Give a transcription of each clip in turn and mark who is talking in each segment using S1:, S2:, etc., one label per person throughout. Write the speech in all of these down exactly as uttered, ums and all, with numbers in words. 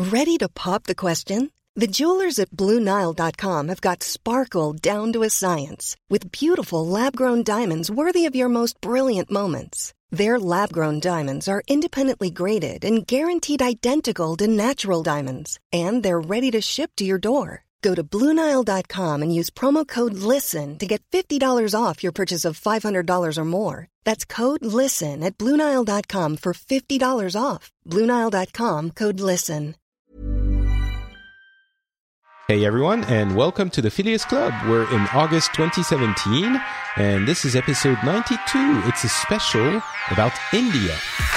S1: Ready to pop the question? The jewelers at Blue Nile dot com have got sparkle down to a science with beautiful lab-grown diamonds worthy of your most brilliant moments. Their lab-grown diamonds are independently graded and guaranteed identical to natural diamonds, and they're ready to ship to your door. Go to Blue Nile dot com and use promo code LISTEN to get fifty dollars off your purchase of five hundred dollars or more. That's code LISTEN at Blue Nile dot com for fifty dollars off. Blue Nile dot com, code LISTEN.
S2: Hey everyone, and welcome to the Phileas Club. We're in August twenty seventeen, and this is episode ninety-two. It's a special about India.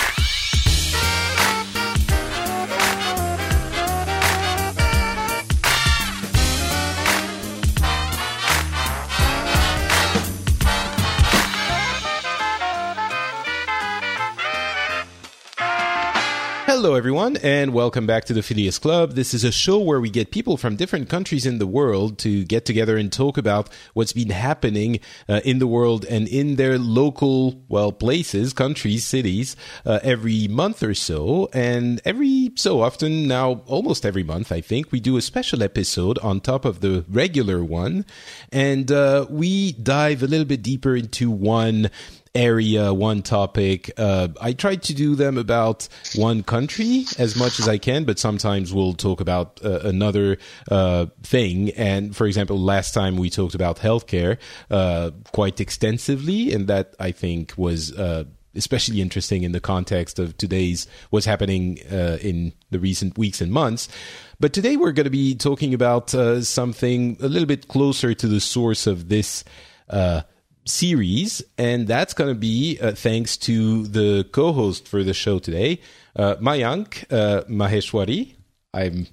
S2: Hello everyone, and welcome back to the Phileas Club. This is a show where we get people from different countries in the world to get together and talk about what's been happening uh, in the world and in their local, well, places, countries, cities, uh, every month or so. And every so often, now almost every month, I think, we do a special episode on top of the regular one. And uh, we dive a little bit deeper into one area, one topic. Uh, I try to do them about one country as much as I can, but sometimes we'll talk about uh, another uh, thing. And for example, last time we talked about healthcare uh, quite extensively, and that I think was uh, especially interesting in the context of today's what's happening uh, in the recent weeks and months. But today we're going to be talking about uh, something a little bit closer to the source of this uh series, and that's going to be uh, thanks to the co-host for the show today, uh, Mayank uh, Maheshwari. I'm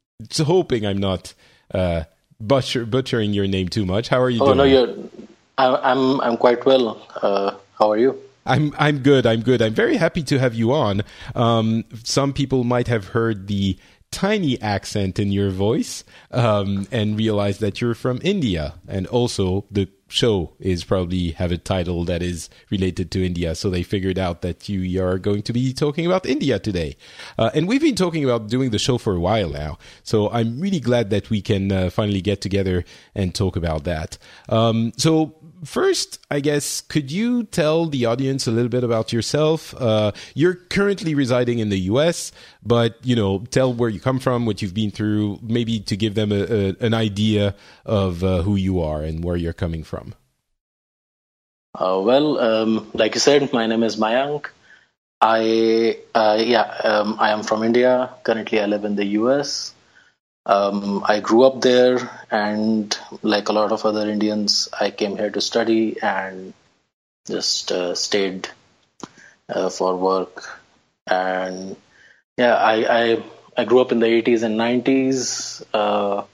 S2: hoping I'm not uh, butcher, butchering your name too much. How are you
S3: oh,
S2: doing?
S3: Oh no, you're. I, I'm I'm quite well. Uh, how are you?
S2: I'm I'm good. I'm good. I'm very happy to have you on. Um, some people might have heard the tiny accent in your voice um, and realize that you're from India, and also the show is probably have a title that is related to India, so they figured out that you are going to be talking about India today. Uh, and we've been talking about doing the show for a while now, so I'm really glad that we can uh, finally get together and talk about that. Um, so first, I guess, could you tell the audience a little bit about yourself? Uh, you're currently residing in the U S, but, you know, tell where you come from, what you've been through, maybe to give them a, a, an idea of uh, who you are and where you're coming from.
S3: Uh, well, um, like you said, my name is Mayank. I, uh, yeah, um, I am from India. Currently, I live in the U S. Um, I grew up there, and like a lot of other Indians, I came here to study and just uh, stayed uh, for work. And yeah, I, I I grew up in the eighties and nineties uh,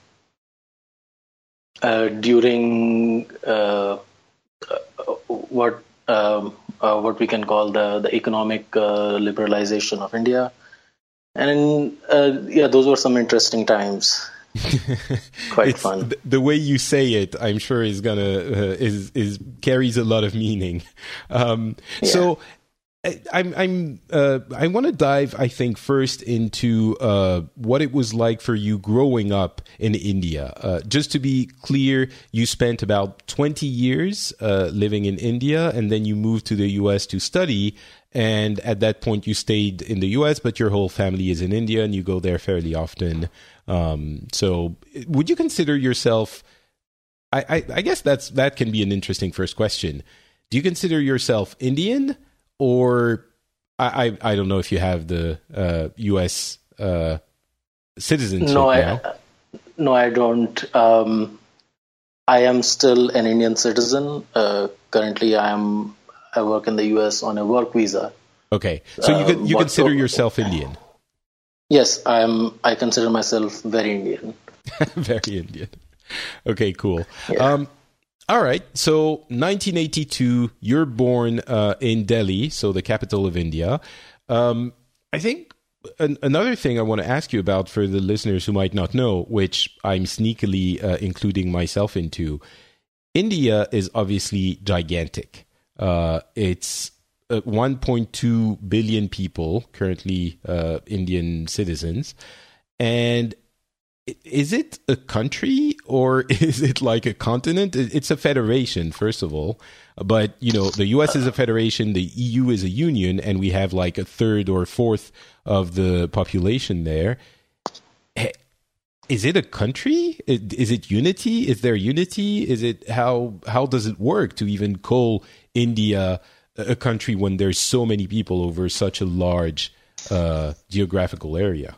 S3: uh, during uh, what um, uh, what we can call the the economic uh, liberalization of India. And uh, yeah, those were some interesting times. Quite
S2: it's,
S3: fun.
S2: Th- the way you say it, I'm sure is gonna uh, is is carries a lot of meaning. Um,
S3: yeah.
S2: So I, I'm I'm uh, I want to dive, I think, first into uh, what it was like for you growing up in India. Uh, just to be clear, you spent about twenty years uh, living in India, and then you moved to the U S to study. And at that point, you stayed in the U S, but your whole family is in India, and you go there fairly often. Um, so, would you consider yourself? I, I, I guess that's that can be an interesting first question. Do you consider yourself Indian, or I, I, I don't know if you have the uh, U S uh, citizenship
S3: no,
S2: now.
S3: I, no, I don't. Um, I am still an Indian citizen. Uh, currently, I am. I work in the U S on a work visa.
S2: Okay, so you can, you
S3: uh,
S2: consider
S3: so,
S2: yourself Indian?
S3: Yes, I am. I consider myself very Indian.
S2: Very Indian. Okay, cool.
S3: Yeah.
S2: Um, all right. So, nineteen eighty-two, you're born uh, in Delhi, so the capital of India. Um, I think an- another thing I want to ask you about for the listeners who might not know, which I'm sneakily uh, including myself into, India is obviously gigantic. Uh, it's uh, one point two billion people, currently uh, Indian citizens. And is it a country or is it like a continent? It's a federation, first of all. But, you know, the U S is a federation, the E U is a union, and we have like a third or fourth of the population there. Is it a country? Is it unity? Is there unity? Is it how how does it work to even call India a country when there's so many people over such a large uh, geographical area?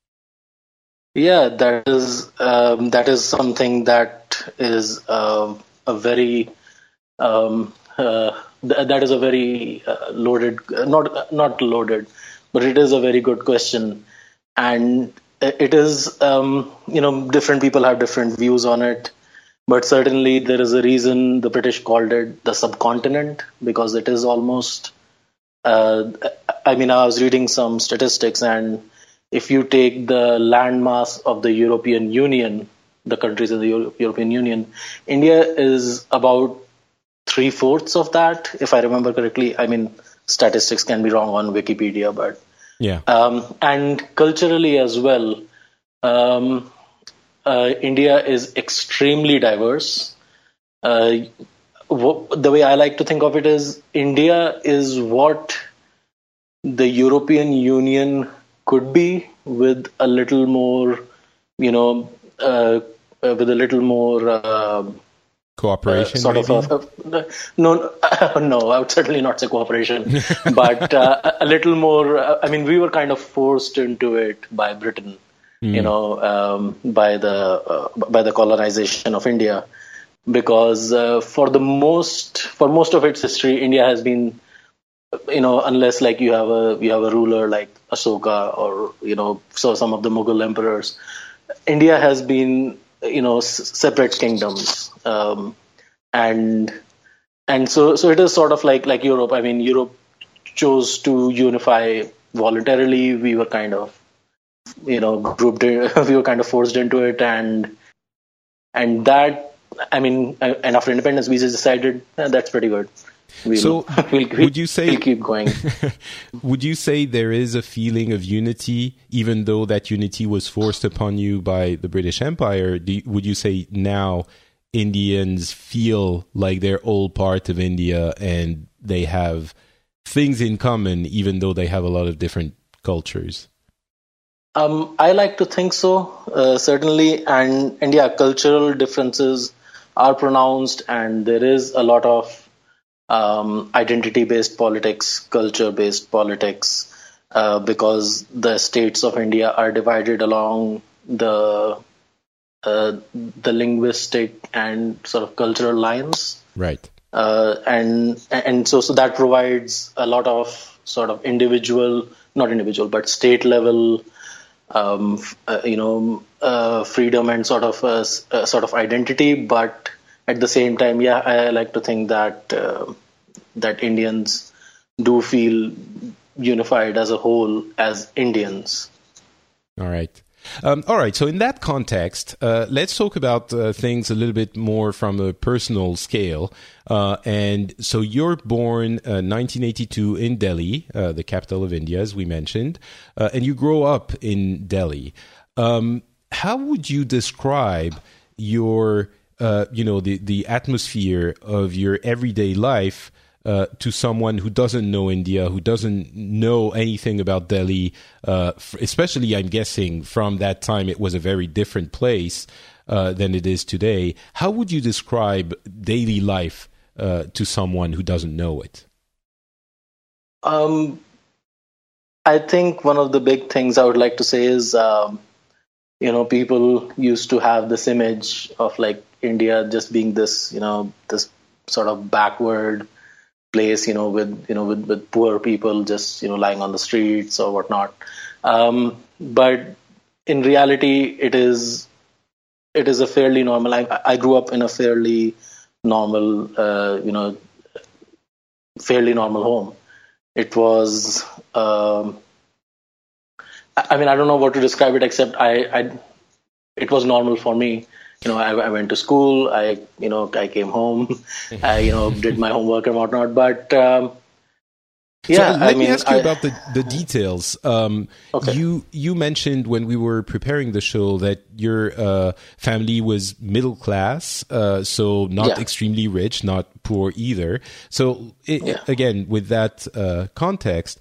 S3: Yeah, that is um, that is something that is uh, a very um, uh, th- that is a very uh, loaded, not not loaded, but it is a very good question, and it is um, you know different people have different views on it, but certainly there is a reason the British called it the subcontinent, because it is almost. Uh, I mean, I was reading some statistics, and if you take the landmass of the European Union, the countries in the Euro- European Union, India is about three-fourths of that, if I remember correctly. I mean, statistics can be wrong on Wikipedia, but
S2: yeah.
S3: Um, and culturally as well, um, uh, India is extremely diverse. Uh, w- the way I like to think of it is India is what the European Union could be with a little more, you know, uh, uh, with a little more uh,
S2: cooperation.
S3: Uh, sort
S2: maybe?
S3: of a, a, no, no, I would certainly not say cooperation, but uh, a little more. Uh, I mean, we were kind of forced into it by Britain, mm. you know, um, by the uh, by the colonization of India, because uh, for the most for most of its history, India has been, you know, unless like you have a you have a ruler like Ashoka or you know, so some of the Mughal emperors, India has been, you know, s- separate kingdoms. Um, and and so so it is sort of like like Europe. I mean, Europe chose to unify voluntarily. We were kind of, you know, grouped. In, we were kind of forced into it, and and that. I mean, and after independence, we just decided eh, that's pretty good. We'll,
S2: so,
S3: we'll, we'll,
S2: would you say
S3: we'll keep going?
S2: Would you say there is a feeling of unity, even though that unity was forced upon you by the British Empire? Do you, would you say now Indians feel like they're all part of India and they have things in common, even though they have a lot of different cultures?
S3: Um, I like to think so, uh, certainly. And, and yeah, cultural differences are pronounced, and there is a lot of um, identity-based politics, culture-based politics, uh, because the states of India are divided along the uh, the linguistic and sort of cultural lines.
S2: Right.
S3: Uh, and and so so that provides a lot of sort of individual, not individual, but state level, um, uh, you know, uh, freedom and sort of uh, uh, sort of identity. But at the same time, yeah, I like to think that uh, that Indians do feel unified as a whole as Indians.
S2: All right. Um, all right. So in that context, uh, let's talk about uh, things a little bit more from a personal scale. Uh, and so you're born uh, nineteen eighty-two in Delhi, uh, the capital of India, as we mentioned, uh, and you grow up in Delhi. Um, how would you describe your, uh, you know, the, the atmosphere of your everyday life Uh, to someone who doesn't know India, who doesn't know anything about Delhi, uh, f- especially, I'm guessing, from that time it was a very different place uh, than it is today. How would you describe daily life uh, to someone who doesn't know it?
S3: Um, I think one of the big things I would like to say is, um, you know, people used to have this image of like India just being this, you know, this sort of backward place, you know, with you know with, with poor people just you know lying on the streets or whatnot. Um, but in reality, it is it is a fairly normal. I, I grew up in a fairly normal, uh, you know, fairly normal home. It was. Um, I mean, I don't know what to describe it except I, I it was normal for me. You know, I, I went to school. I, you know, I came home. I, you know, did my homework and whatnot. But um, Yeah,
S2: so let
S3: I
S2: me
S3: mean,
S2: ask you
S3: I,
S2: about the, the details. Um,
S3: Okay.
S2: You you mentioned when we were preparing the show that your uh, family was middle class, uh, so not
S3: Yeah.
S2: extremely rich, not poor either. So it,
S3: Yeah.
S2: again, with that uh, context,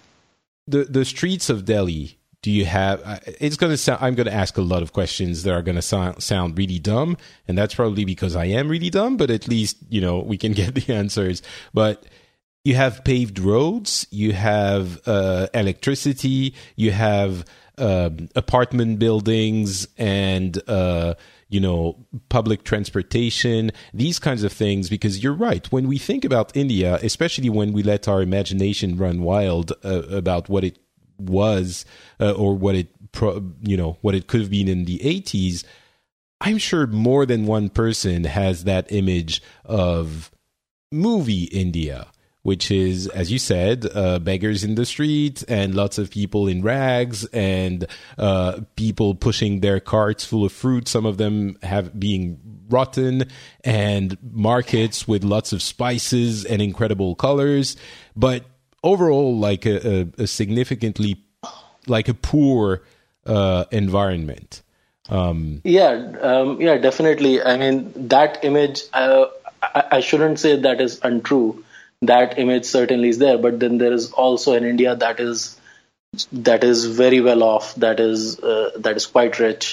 S2: the the streets of Delhi. Do you have? uh, It's going to sound. I'm going to ask a lot of questions that are going to sound sound really dumb, and that's probably because I am really dumb. But at least you know we can get the answers. But you have paved roads, you have uh, electricity, you have um, apartment buildings, and uh, you know public transportation. These kinds of things. Because you're right. When we think about India, especially when we let our imagination run wild uh, about what it was uh, or what it pro- you know what it could have been in the eighties, I'm sure more than one person has that image of movie India, which is, as you said, uh, beggars in the street and lots of people in rags and uh, people pushing their carts full of fruit, some of them have being rotten, and markets with lots of spices and incredible colors. But overall, like a, a, a significantly, like a poor uh, environment. Um,
S3: Yeah, um, yeah, definitely. I mean, that image, uh, I, I shouldn't say that is untrue. That image certainly is there, but then there is also an India that is that is very well off, that is uh, that is quite rich,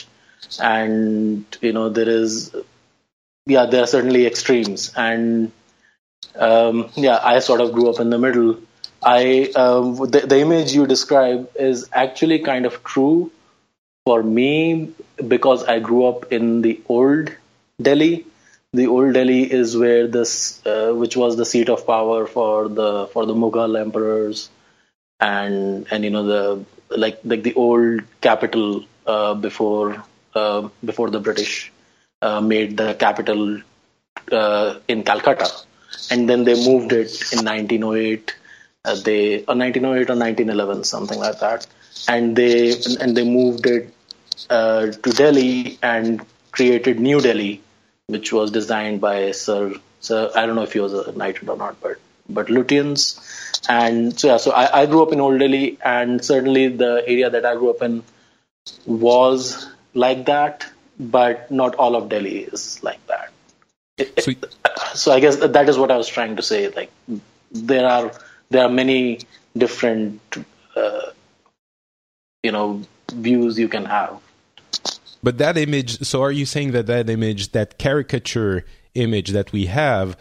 S3: and you know there is, yeah, there are certainly extremes, and um, yeah, I sort of grew up in the middle. I um, the, the image you describe is actually kind of true for me because I grew up in the old Delhi. The old Delhi is where this, uh, which was the seat of power for the for the Mughal emperors, and and you know the like like the old capital uh, before uh, before the British uh, made the capital uh, in Calcutta, and then they moved it in nineteen oh eight. Uh, they or nineteen oh eight or nineteen eleven, something like that, and they and they moved it uh, to Delhi and created New Delhi, which was designed by Sir. Sir, I don't know if he was a knighted or not, but but Lutyens. And so yeah, so I, I grew up in Old Delhi, and certainly the area that I grew up in was like that, but not all of Delhi is like that. It,
S2: so,
S3: it, so I guess that, that is what I was trying to say. Like there are there are many different uh, you know views you can have.
S2: but that image, so are you saying that that image, that caricature image that we have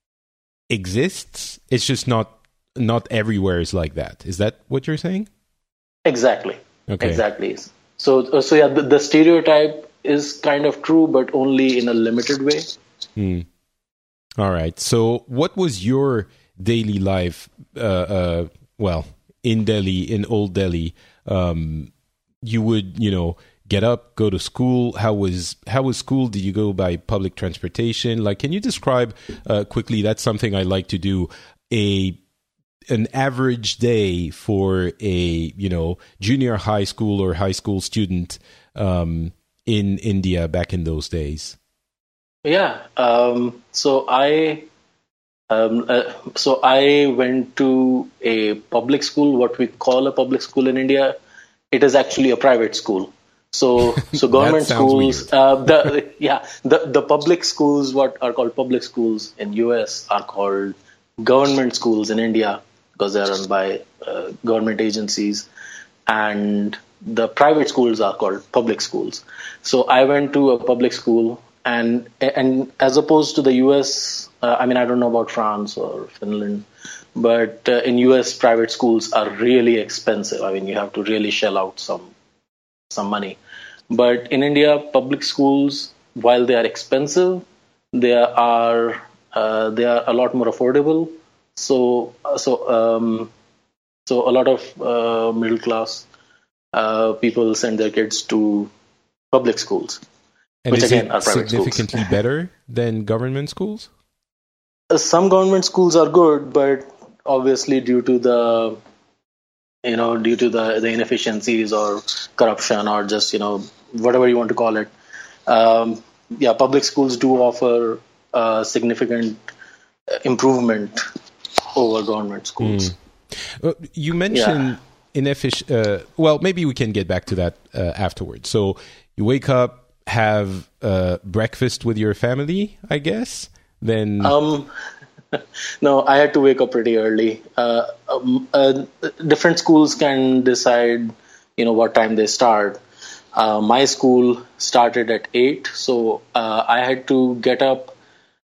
S2: exists? It's just not not everywhere is like that. Is that what you're saying?
S3: Exactly.
S2: Okay.
S3: Exactly. So so yeah, the, the stereotype is kind of true, but only in a limited way.
S2: Hmm. All right. So what was your daily life, uh, uh, well, in Delhi, in Old Delhi? Um, you would, you know, get up, go to school. How was how was school? Did you go by public transportation? Like, can you describe uh, quickly? That's something I like to do. A an average day for a, you know, junior high school or high school student um, in India back in those days.
S3: Yeah. Um, so I um, uh, so I went to a public school, what we call a public school in India. It is actually a private school. So so government schools, uh, the yeah the the public schools, what are called public schools in U S are called government schools in India because they are run by uh, government agencies, and the private schools are called public schools. So I went to a public school. And and as opposed to the U S, uh, I mean, I don't know about France or Finland, but uh, in U S, private schools are really expensive. I mean, you have to really shell out some some money. But in India, public schools, while they are expensive, they are uh, they are a lot more affordable. So so um, so a lot of uh, middle class uh, people send their kids to public schools.
S2: And
S3: Which
S2: is
S3: again
S2: it
S3: are private
S2: significantly
S3: schools.
S2: better than government schools?
S3: Some government schools are good, but obviously due to the you know due to the, the inefficiencies or corruption or just you know whatever you want to call it, um, yeah, public schools do offer uh, significant improvement over government schools.
S2: Mm. Uh, you mentioned
S3: Yeah.
S2: inefficient. Uh, well, maybe we can get back to that uh, afterwards. So you wake up, have uh, breakfast with your family, I guess. Then
S3: Um, no, I had to wake up pretty early. Uh, um, uh, different schools can decide, you know, what time they start. Uh, my school started at eight, so uh, I had to get up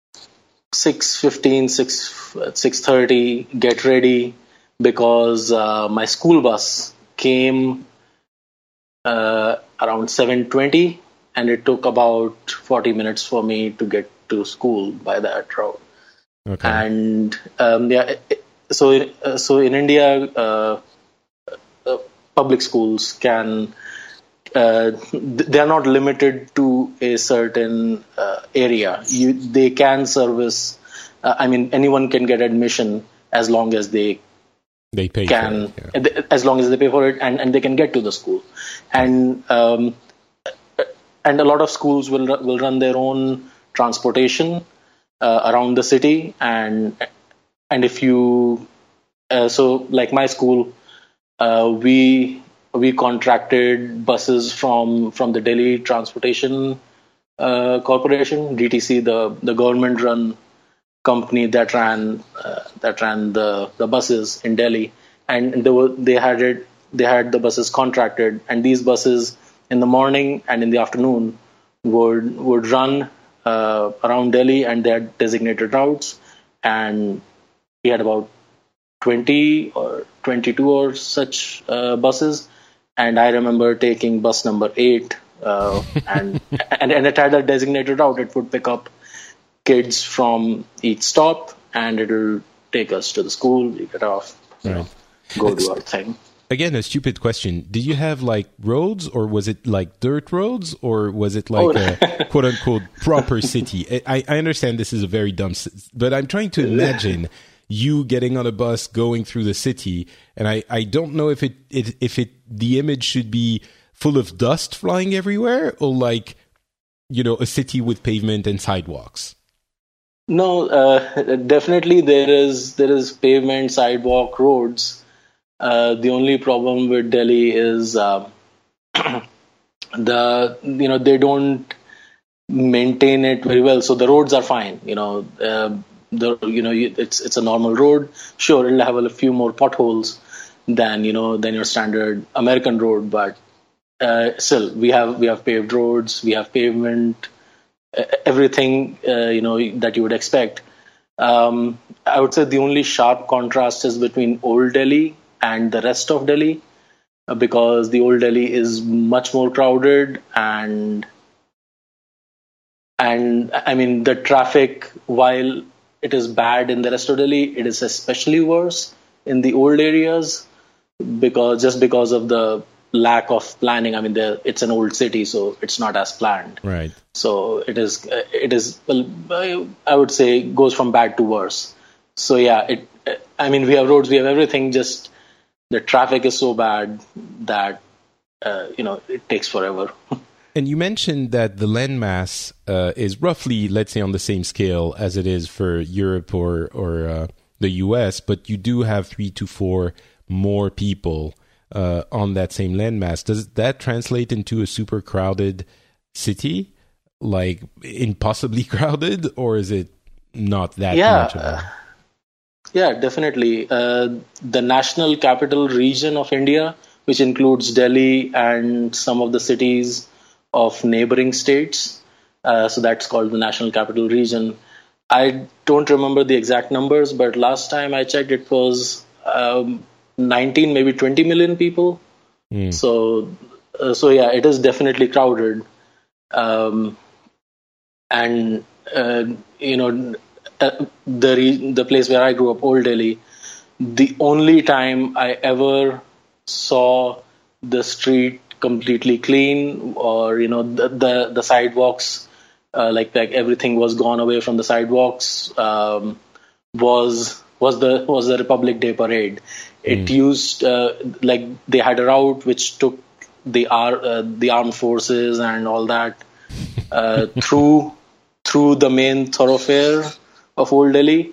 S3: six fifteen, six six thirty, get ready because uh, my school bus came uh, around seven twenty, and it took about forty minutes for me to get to school by that route.
S2: okay.
S3: And um, yeah, it- so uh, so in India, uh, uh, public schools can uh, th- they are not limited to a certain uh, area. You they can service. Uh, I mean, anyone can get admission as long as they
S2: They pay
S3: can,
S2: for it. Yeah.
S3: as long as they pay for it, and, and they can get to the school. And um, and a lot of schools will ru- will run their own transportation uh, around the city, and and if you uh, so like my school, uh, we we contracted buses from from the Delhi Transportation uh, Corporation, D T C, the the government run company that ran uh, that ran the, the buses in Delhi, and they were they had it they had the buses contracted, and these buses in the morning and in the afternoon would would run uh, around Delhi, and they had designated routes, and we had about twenty or twenty-two or such uh, buses, and I remember taking bus number eight, uh, and, and and it had a designated route. It would pick up kids from each stop, and it'll take us to the school. We get off, you
S2: Right.
S3: know, go
S2: It's-
S3: do our thing.
S2: Again, a stupid question. Did you have like roads, or was it like dirt roads, or was it like
S3: Oh.
S2: a quote unquote proper city? I, I understand this is a very dumb, s- but I'm trying to imagine you getting on a bus going through the city, and I, I don't know if it, it if it the image should be full of dust flying everywhere, or like, you know, a city with pavement and sidewalks.
S3: No, uh, definitely there is there is pavement, sidewalk, roads. Uh, the only problem with Delhi is uh, the you know they don't maintain it very well. So the roads are fine. You know, uh, the you know you- it's it's a normal road. Sure, it'll have a few more potholes than you know than your standard American road, but uh, still we have we have paved roads, we have pavement, uh, everything uh, you know that you would expect. Um, I would say the only sharp contrast is between Old Delhi and the rest of Delhi, uh, because the Old Delhi is much more crowded, and and I mean the traffic, while it is bad in the rest of Delhi, it is especially worse in the old areas, because just because of the lack of planning. I mean, the, it's an old city, so it's not as planned.
S2: Right.
S3: So it is, uh, it is, well, I would say, goes from bad to worse. So yeah, it. I mean, we have roads, we have everything. Just the traffic is so bad that uh, you know it takes forever.
S2: And you mentioned that the landmass uh, is roughly, let's say, on the same scale as it is for Europe or or uh, the U S, but you do have three to four more people uh, on that same landmass. Does that translate into a super crowded city, like impossibly crowded, or is it not that
S3: Yeah.
S2: much of a...
S3: Yeah, definitely. Uh, the National Capital Region of India, which includes Delhi and some of the cities of neighboring states, uh, so that's called the National Capital Region. I don't remember the exact numbers, but last time I checked, it was um, nineteen, maybe twenty million people.
S2: Mm.
S3: So, uh, so yeah, it is definitely crowded. Um, and uh, you know, uh, the re- the place where I grew up, Old Delhi, the only time I ever saw the street completely clean, or you know, the the, the sidewalks, uh, like like everything was gone away from the sidewalks, um, was was the was the Republic Day parade. It
S2: Mm.
S3: used uh, like they had a route which took the ar- uh, the armed forces and all that uh, through through the main thoroughfare of Old Delhi,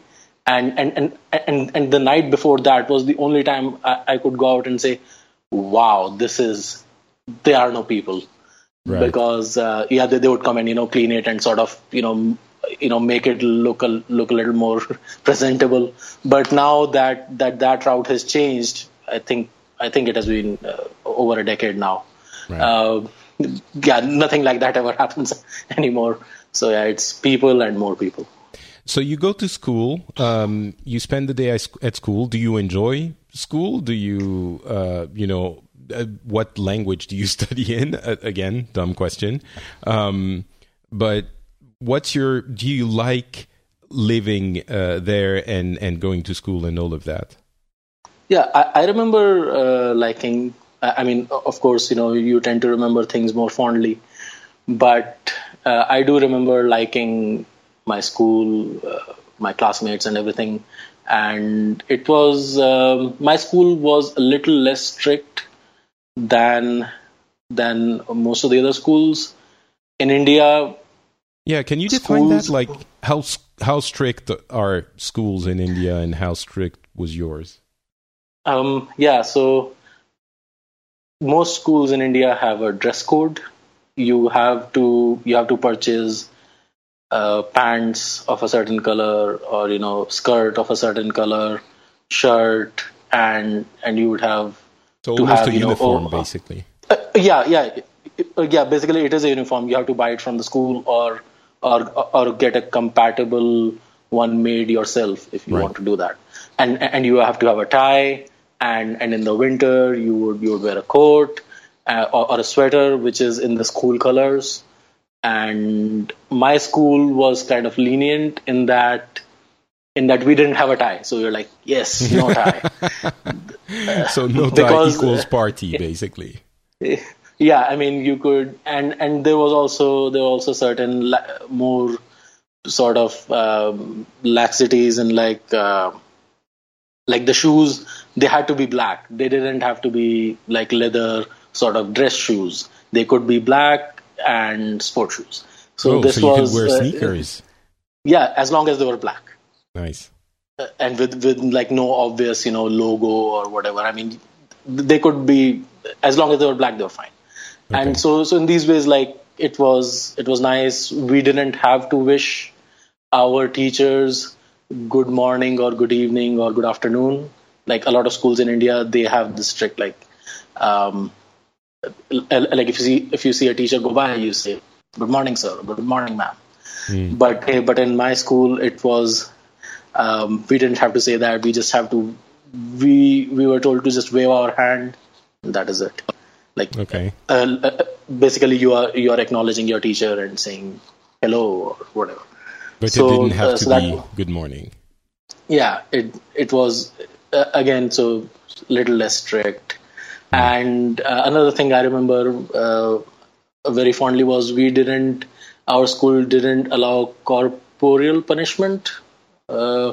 S3: And and and and, and the night before that was the only time I, I could go out and say, wow, this is, there are no people. Right. Because uh, yeah, they, they would come and, you know, clean it and sort of, you know, you know, make it look a, look a little more presentable. But now that, that that route has changed, I think I think it has been uh, over a decade now. Right. Uh, yeah, nothing like that ever happens anymore. So yeah, it's people and more people.
S2: So you go to school, um, you spend the day at school. Do you enjoy school? Do you, uh, you know, uh, what language do you study in? Uh, again, dumb question. Um, but what's your, do you like living uh, there and, and going to school and all of that?
S3: Yeah, I, I remember uh, liking, I mean, of course, you know, you tend to remember things more fondly. But uh, I do remember liking my school, uh, my classmates and everything. And it was, um, my school was a little less strict than than most of the other schools in India.
S2: Yeah, can you define schools, that? Like, how how strict are schools in India and how strict was yours?
S3: Um, yeah, so most schools in India have a dress code. You have to you have to purchase Uh, pants of a certain color, or, you know, skirt of a certain color, shirt, and and you would have
S2: so
S3: to
S2: almost
S3: have,
S2: a
S3: you
S2: uniform,
S3: know, oh,
S2: basically.
S3: Uh, yeah, yeah, yeah. Basically, it is a uniform. You have to buy it from the school, or or or get a compatible one made yourself if you right. want to do that. And and you have to have a tie, and and in the winter you would you would wear a coat uh, or, or a sweater which is in the school colors. And my school was kind of lenient in that in that we didn't have a tie. So we were like, yes, no tie.
S2: So no tie because, equals party, basically.
S3: Yeah, I mean, you could, and, and there was also there were also certain la- more sort of um, laxities in like uh, like the shoes. They had to be black. They didn't have to be like leather sort of dress shoes. They could be black and sport shoes. So
S2: oh,
S3: this
S2: so you
S3: was
S2: could wear
S3: uh,
S2: sneakers.
S3: Yeah, as long as they were black.
S2: Nice.
S3: Uh, and with with like no obvious, you know, logo or whatever. I mean, they could be, as long as they were black, they were fine. Okay. And so so in these ways, like it was it was nice. We didn't have to wish our teachers good morning or good evening or good afternoon. Like a lot of schools in India, they have this strict like um like if you see if you see a teacher go by, you say good morning sir, good morning ma'am. Mm. But but in my school it was um, we didn't have to say that. We just have to we we were told to just wave our hand, and that is it. Like okay. uh, basically you are you are acknowledging your teacher and saying hello or whatever.
S2: But
S3: so,
S2: it didn't have
S3: uh,
S2: to
S3: so
S2: be
S3: that,
S2: good morning.
S3: Yeah, it it was uh, again so little less strict. And uh, another thing I remember uh, very fondly was we didn't, our school didn't allow corporeal punishment. Uh,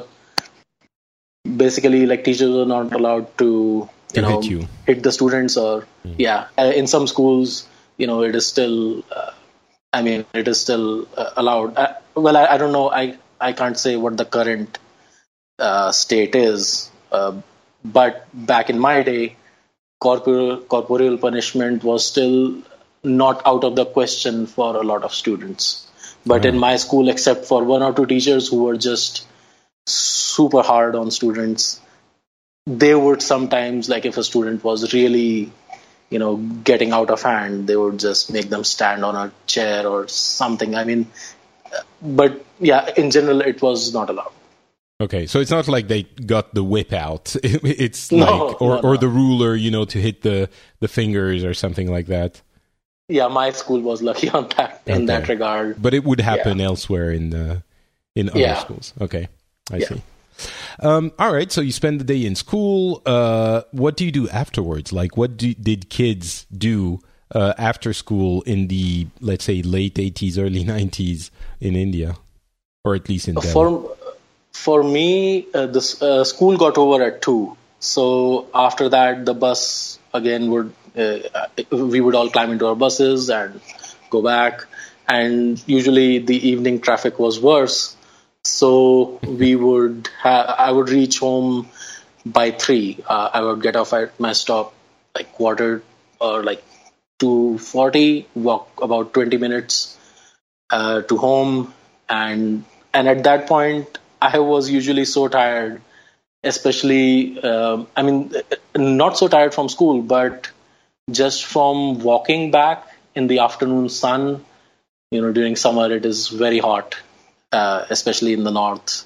S3: basically, like teachers were not allowed to, you
S2: to
S3: know,
S2: hit, you.
S3: hit the students or, mm. yeah. Uh, in some schools, you know, it is still, uh, I mean, it is still uh, allowed. Uh, well, I, I don't know. I, I can't say what the current uh, state is. Uh, but back in my day, Corporeal, corporeal punishment was still not out of the question for a lot of students. But mm. in my school, except for one or two teachers who were just super hard on students, they would sometimes, like if a student was really, you know, getting out of hand, they would just make them stand on a chair or something. I mean, but yeah, in general, it was not allowed.
S2: Okay, so it's not like they got the whip out. It's
S3: no,
S2: like, or,
S3: no, no.
S2: or the ruler, you know, to hit the, the fingers or something like that.
S3: Yeah, my school was lucky on that in okay. that regard.
S2: But it would happen yeah. elsewhere in the in other
S3: yeah.
S2: schools. Okay, I
S3: yeah.
S2: see. Um, all right, so you spend the day in school. Uh, what do you do afterwards? Like, what do, did kids do uh, after school in the, let's say, late eighties, early nineties in India? Or at least in Delhi?
S3: For, For me, uh, the uh, school got over at two. So after that, the bus again would uh, we would all climb into our buses and go back. And usually the evening traffic was worse. So we would ha- I would reach home by three. Uh, I would get off at my stop like quarter or like two forty, walk about twenty minutes uh, to home, and and at that point I was usually so tired, especially um, I mean not so tired from school, but just from walking back in the afternoon sun. You know, during summer it is very hot, uh, especially in the north,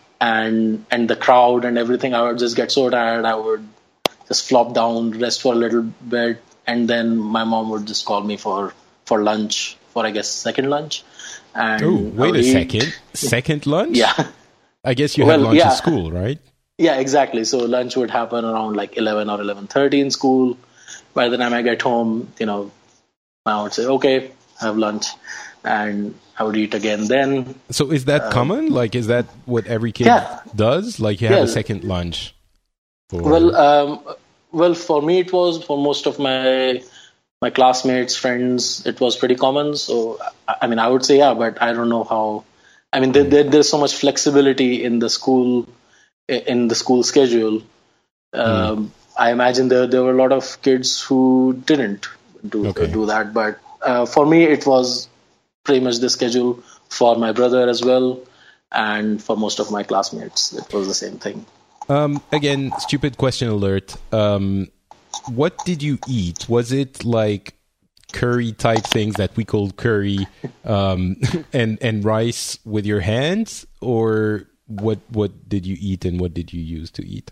S3: and and the crowd and everything. I would just get so tired. I would just flop down, rest for a little bit, and then my mom would just call me for for lunch, for I guess second lunch. And
S2: oh, wait a
S3: eat.
S2: second, second lunch?
S3: Yeah,
S2: I guess you
S3: well,
S2: had lunch
S3: yeah.
S2: at school, right?
S3: Yeah, exactly. So lunch would happen around like eleven or eleven thirty in school. By the time I get home, you know, I would say, okay, have lunch. And I would eat again then.
S2: So is that um, common? Like, is that what every kid
S3: yeah.
S2: does? Like, you have
S3: yeah.
S2: a second lunch?
S3: For... Well, um, well, for me it was. For most of my my classmates, friends, it was pretty common. So, I mean, I would say yeah, but I don't know how. I mean, there, there, there's so much flexibility in the school in the school schedule. Um, mm. I imagine there there were a lot of kids who didn't do okay. do that, but uh, for me it was pretty much the schedule. For my brother as well, and for most of my classmates, it was the same thing.
S2: Um, again, stupid question alert. Um, what did you eat? Was it like curry type things that we call curry, um, and and rice with your hands, or what? What did you eat, and what did you use to eat?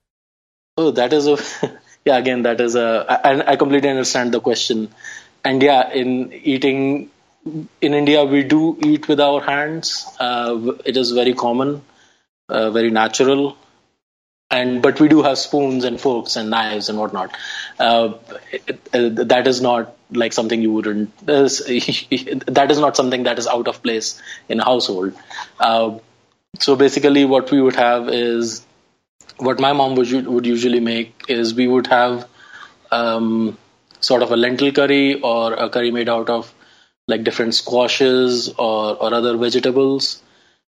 S3: Oh, that is a yeah. Again, that is a. I, I completely understand the question, and yeah, in eating. In India, we do eat with our hands. Uh, it is very common, uh, very natural, and but we do have spoons and forks and knives and whatnot. Uh, it, it, that is not like something you wouldn't. That is not something that is out of place in a household. Uh, so basically, what we would have is what my mom would would usually make is we would have um, sort of a lentil curry or a curry made out of like different squashes or, or other vegetables,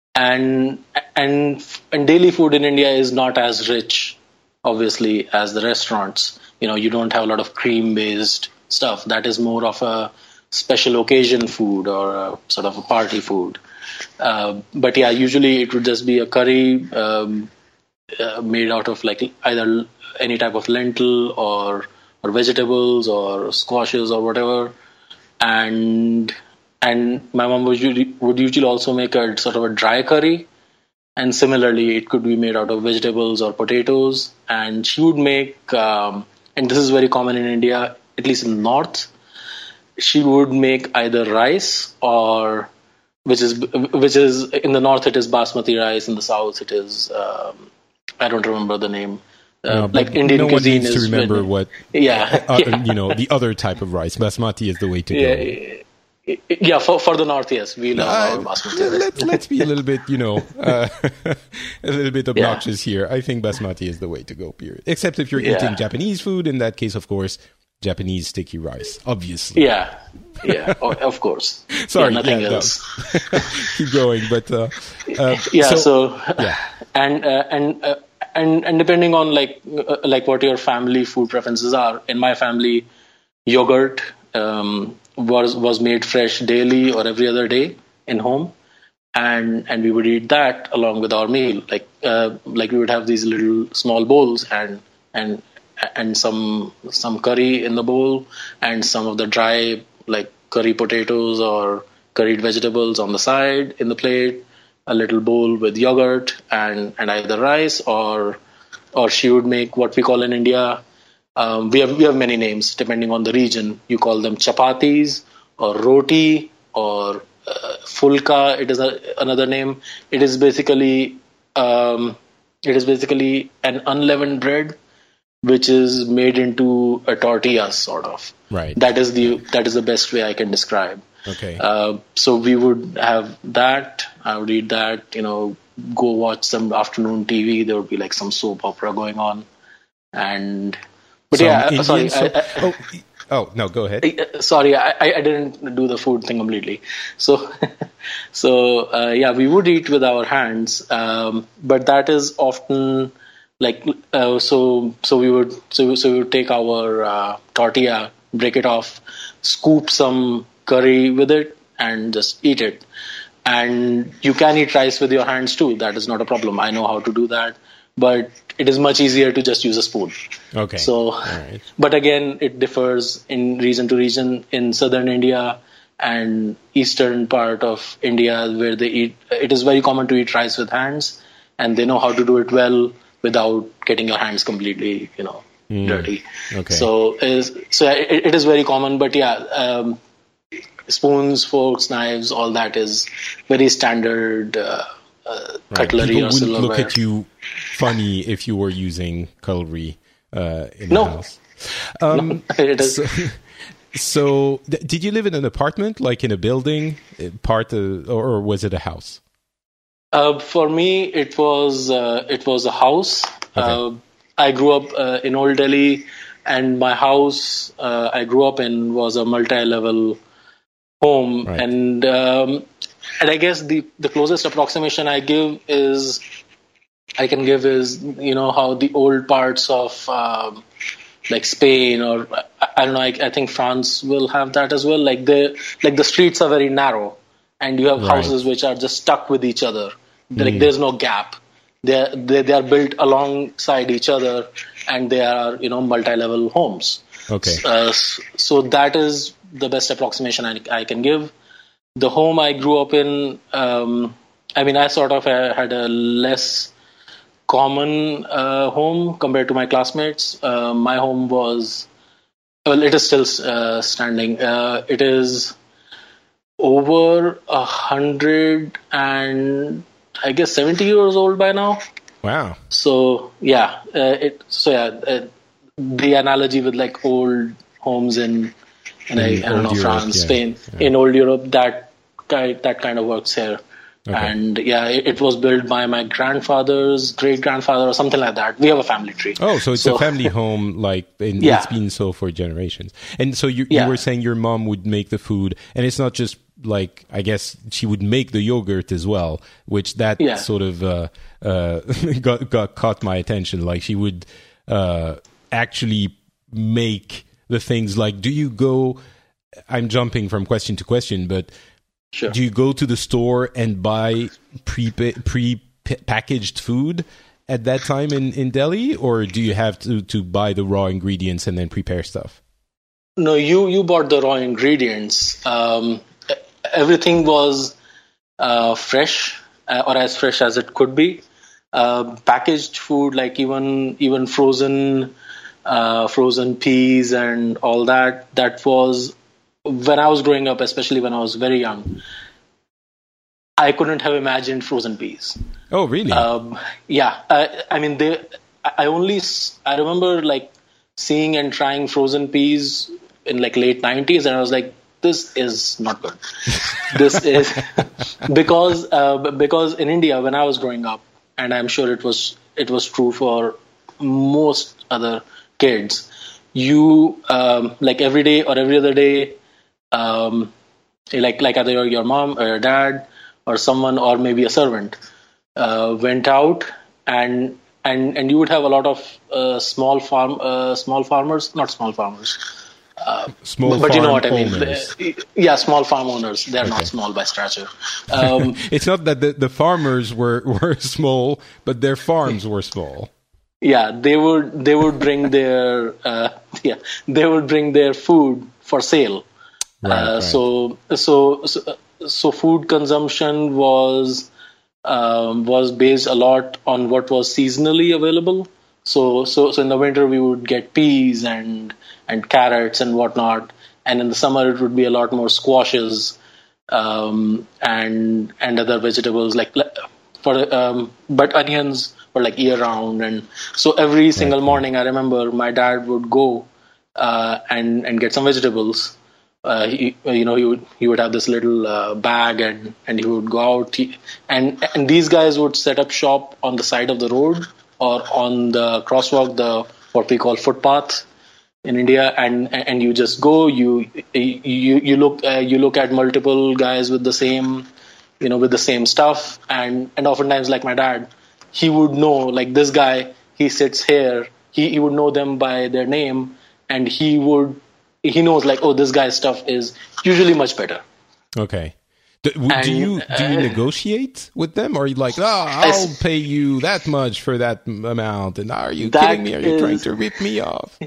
S3: and and and daily food in India is not as rich, obviously, as the restaurants. You know, you don't have a lot of cream-based stuff. That is more of a special occasion food or a, sort of a party food. Uh, but yeah, usually it would just be a curry um, uh, made out of like either any type of lentil or or vegetables or squashes or whatever. And and my mom would usually, would usually also make a sort of a dry curry, and similarly it could be made out of vegetables or potatoes. And she would make, um, and this is very common in India, at least in the north, she would make either rice or which is which is in the north it is basmati rice, in the south it is um, I don't remember the name. Uh,
S2: no,
S3: like Indian
S2: no
S3: cuisine
S2: one needs
S3: is
S2: to remember
S3: when,
S2: what
S3: yeah,
S2: uh,
S3: yeah
S2: you know the other type of rice. Basmati is the way to
S3: yeah,
S2: go.
S3: Yeah, for for the north, yes, we love uh, our basmati rice.
S2: Let's let's be a little bit, you know, uh, a little bit obnoxious yeah. here. I think basmati is the way to go. Period. Except if you're yeah. eating Japanese food, in that case, of course, Japanese sticky rice, obviously.
S3: Yeah, yeah, oh, of course.
S2: Sorry,
S3: yeah, nothing
S2: yeah,
S3: else.
S2: No. Keep going, but uh, uh,
S3: yeah. So,
S2: so yeah,
S3: and uh, and. Uh, And, and depending on like uh, like what your family food preferences are, in my family, yogurt um, was was made fresh daily or every other day in home, and and we would eat that along with our meal. Like uh, like we would have these little small bowls and and and some some curry in the bowl and some of the dry like curry potatoes or curried vegetables on the side in the plate. A little bowl with yogurt and, and either rice or or she would make what we call in India. Um, we have we have many names depending on the region. You call them chapatis or roti or uh, fulka. It is a, another name. It is basically um, it is basically an unleavened bread which is made into a tortilla sort of.
S2: Right.
S3: That is the that is the best way I can describe.
S2: Okay.
S3: Uh, so we would have that. I would eat that. You know, go watch some afternoon T V. There would be like some soap opera going on, and but
S2: some
S3: yeah,
S2: Indian
S3: sorry.
S2: soap,
S3: I, I,
S2: oh, Oh, no, go ahead.
S3: Uh, Sorry, I, I didn't do the food thing completely. So, so uh, yeah, we would eat with our hands, um, but that is often like uh, so. So we would so so we would take our uh, tortilla, break it off, scoop some curry with it, and just eat it. And you can eat rice with your hands too. That is not a problem. I know how to do that. But it is much easier to just use a spoon.
S2: Okay.
S3: So,
S2: right.
S3: But again, it differs in region to region. In southern India and eastern part of India, where they eat, it is very common to eat rice with hands, and they know how to do it well without getting your hands completely, you know, mm. dirty.
S2: Okay.
S3: So, is so it, it is very common. But yeah, um, spoons, forks, knives, all that is very standard. Uh, Uh,
S2: right.
S3: cutlery
S2: People
S3: or
S2: wouldn't
S3: silverware.
S2: look at you funny if you were using cutlery uh, in
S3: no.
S2: the house. Um,
S3: no, it is.
S2: So, so th- did you live in an apartment, like in a building, part of, or was it a house?
S3: Uh, for me, it was uh, it was a house.
S2: Okay.
S3: Uh, I grew up uh, in Old Delhi, and my house uh, I grew up in was a multi-level home,
S2: Right.
S3: and um, and I guess the the closest approximation I give is I can give is you know how the old parts of um, like Spain or I, I don't know I, I think France will have that as well. Like the like the streets are very narrow, and you have
S2: Right.
S3: houses which are just stuck with each other.
S2: Mm.
S3: Like there's no gap. They they they are built alongside each other, and they are you know multi-level homes.
S2: Okay.
S3: Uh, so that is the best approximation I, I can give. The home I grew up in, um, I mean, I sort of uh, had a less common uh, home compared to my classmates. Uh, my home was, well, it is still uh, standing. Uh, it is over a hundred and I guess seventy years old by now.
S2: Wow.
S3: So yeah, uh, it. So yeah, uh, the analogy with like old homes in, in, I, I don't know,
S2: Europe,
S3: France,
S2: yeah.
S3: Spain,
S2: Yeah.
S3: in old Europe, that kind that kind of works here.
S2: Okay.
S3: And yeah, it, it was built by my grandfather's great grandfather or something like that. We have a family tree.
S2: Oh, so it's
S3: So-
S2: a family home, like, and
S3: Yeah.
S2: it's been so for generations. And so you,
S3: Yeah.
S2: you were saying your mom would make the food, and it's not just like, I guess she would make the yogurt as well, which that
S3: Yeah.
S2: sort of uh, uh, got, got caught my attention. Like she would uh, actually make the things like, do you go, I'm jumping from question to question, but
S3: Sure.
S2: do you go to the store and buy pre pre packaged food at that time in, in Delhi, or do you have to, to buy the raw ingredients and then prepare stuff?
S3: No, you you bought the raw ingredients. Um, e- everything was uh, fresh, uh, or as fresh as it could be. Uh, packaged food, like even even frozen uh, frozen peas and all that. That was when I was growing up, especially when I was very young. I couldn't have imagined frozen peas.
S2: Oh, really?
S3: Um, yeah, I, I mean, they. I only s- I remember like seeing and trying frozen peas in like late nineties, and I was like, this is not good. This is because uh, because in India when I was growing up, and I'm sure it was it was true for most other kids. You um, like every day or every other day, um, like like either your, your mom or your dad or someone or maybe a servant uh, went out and and and you would have a lot of uh, small farm uh, small farmers, not small farmers. Uh,
S2: Small
S3: but, but you know
S2: farm
S3: what I mean.
S2: owners.
S3: Yeah, small farm owners. They're
S2: Okay.
S3: not small by stature. Um,
S2: It's not that the, the farmers were, were small, but their farms were small.
S3: yeah, they would they would bring their uh, yeah they would bring their food for sale.
S2: Right,
S3: uh,
S2: right.
S3: So so so so food consumption was um, was based a lot on what was seasonally available. So so so in the winter we would get peas and and carrots and whatnot, and in the summer it would be a lot more squashes um, and and other vegetables like for um, but onions were like year round. And so every single
S2: right.
S3: morning I remember my dad would go uh, and and get some vegetables. Uh, he, you know, he would he would have this little uh, bag, and, and he would go out. He, and and these guys would set up shop on the side of the road or on the crosswalk, the what we call footpath. in India, and and you just go, you you you look uh, you look at multiple guys with the same, you know, with the same stuff, and and oftentimes, like my dad, he would know, like, this guy, he sits here, he he would know them by their name, and he would he knows, like, oh, this guy's stuff is usually much better.
S2: Okay. Do, do
S3: And,
S2: you do you
S3: uh,
S2: negotiate with them, or are you like, oh, I'll
S3: As-
S2: pay you that much for that m- amount? And are you
S3: That
S2: kidding me? Are you trying
S3: is-
S2: to rip me off?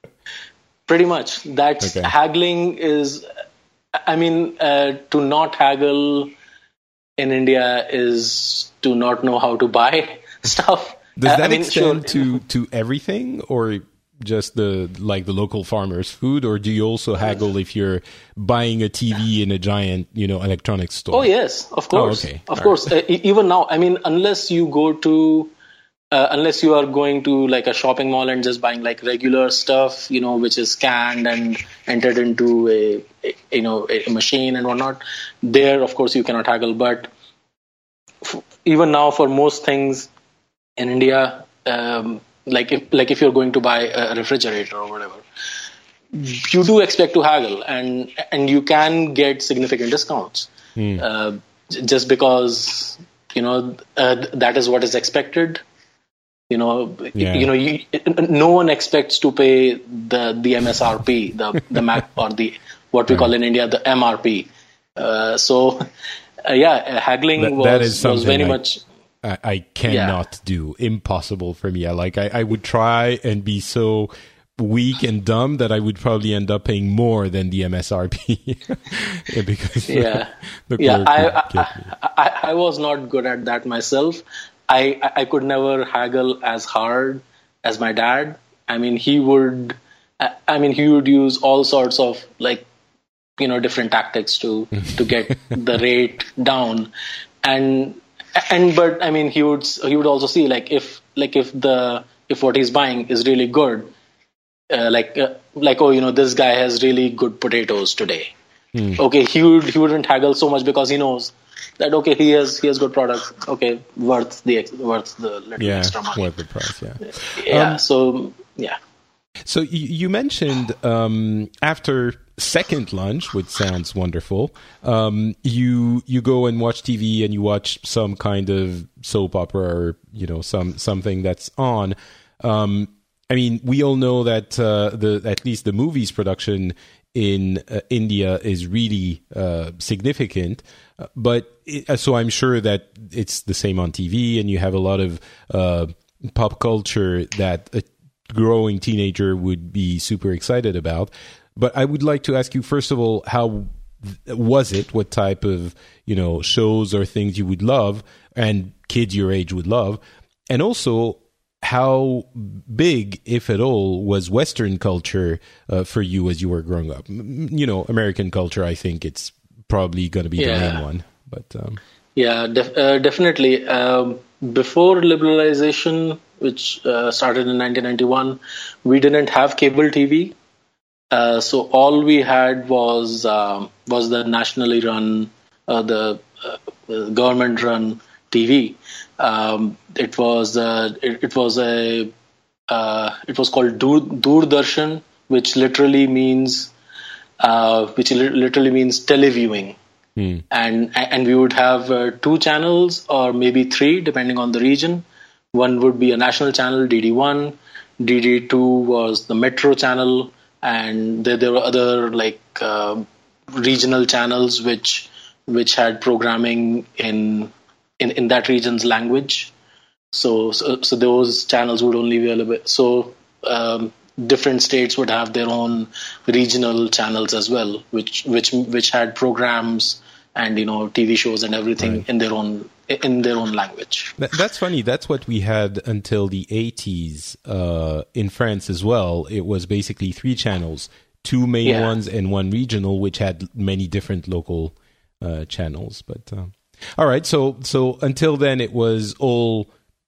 S3: Pretty much. That's
S2: Okay.
S3: haggling is, I mean, uh, to not haggle in India is to not know how to buy stuff.
S2: Does
S3: Uh,
S2: that
S3: I mean,
S2: extend
S3: sure.
S2: to to everything, or just the like the local farmers' food, or do you also haggle if you're buying a T V in a giant, you know, electronics store?
S3: Oh yes, of course,
S2: okay.
S3: of
S2: All
S3: course. Uh, e- even now, I mean, unless you go to, uh, unless you are going to like a shopping mall and just buying like regular stuff, you know, which is scanned and entered into a, a you know a machine and whatnot, there of course you cannot haggle. But f- even now, for most things in India, um, like if like if you're going to buy a refrigerator or whatever, you do expect to haggle, and and you can get significant discounts, uh, j- just because you know uh, th- that is what is expected. You know, y-
S2: Yeah.
S3: you know, you, no one expects to pay the the M S R P, the the Mac or the what we call in India the M R P. Uh, so, uh, yeah, uh, haggling
S2: That-
S3: was
S2: that is
S3: was
S2: something
S3: very
S2: I-
S3: much.
S2: I, I cannot do. Impossible for me. I like I, I would try and be so weak and dumb that I would probably end up paying more than the M S R P yeah, because
S3: Yeah,
S2: the
S3: yeah.
S2: clerk
S3: I,
S2: would
S3: I,
S2: get me.
S3: I I was not good at that myself. I I could never haggle as hard as my dad. I mean, he would. I I mean, he would use all sorts of like, you know, different tactics to to get the rate down, and and but I mean, he would he would also see like if like if the if what he's buying is really good, uh, like uh, like oh, you know, this guy has really good potatoes today. Okay, he would he wouldn't haggle so much because he knows that okay, he has he has good products. Okay, worth the ex- worth the little
S2: Yeah,
S3: extra money.
S2: what the price? Yeah.
S3: Yeah.
S2: Um,
S3: so yeah.
S2: So you, you mentioned um, after second lunch, which sounds wonderful, um, you you go and watch T V and you watch some kind of soap opera or you know some something that's on. Um, I mean, we all know that uh, the at least the movies production in uh, India is really uh, significant, uh, but it, so I'm sure that it's the same on T V, and you have a lot of uh, pop culture that a growing teenager would be super excited about. But I would like to ask you, first of all, how was it? What type of, you know, shows or things you would love and kids your age would love? And also, how big, if at all, was Western culture uh, for you as you were growing up? M- You know, American culture, I think it's probably going to be
S3: Yeah.
S2: the main one. But um,
S3: Yeah, def- uh, definitely. Um, before liberalization, which uh, started in nineteen ninety-one, we didn't have cable T V. Uh, so all we had was um, was the nationally run, uh, the uh, government run T V. Um, it was uh, it, it was a uh, it was called Dur- Doordarshan, which literally means uh, which li- literally means televiewing. And and we would have uh, two channels or maybe three depending on the region. One would be a national channel, D D one. D D two was the metro channel, and there, there were other like uh, regional channels which which had programming in in, in that region's language. So, so so those channels would only be available. So um, different states would have their own regional channels as well, which which which had programs and you know T V shows and everything
S2: Right.
S3: in their own in their own language.
S2: That, that's funny. That's what we had until the eighties uh, in France as well. It was basically three channels, two main
S3: Yeah.
S2: ones and one regional, which had many different local uh, channels. But um, all right, so so until then, it was all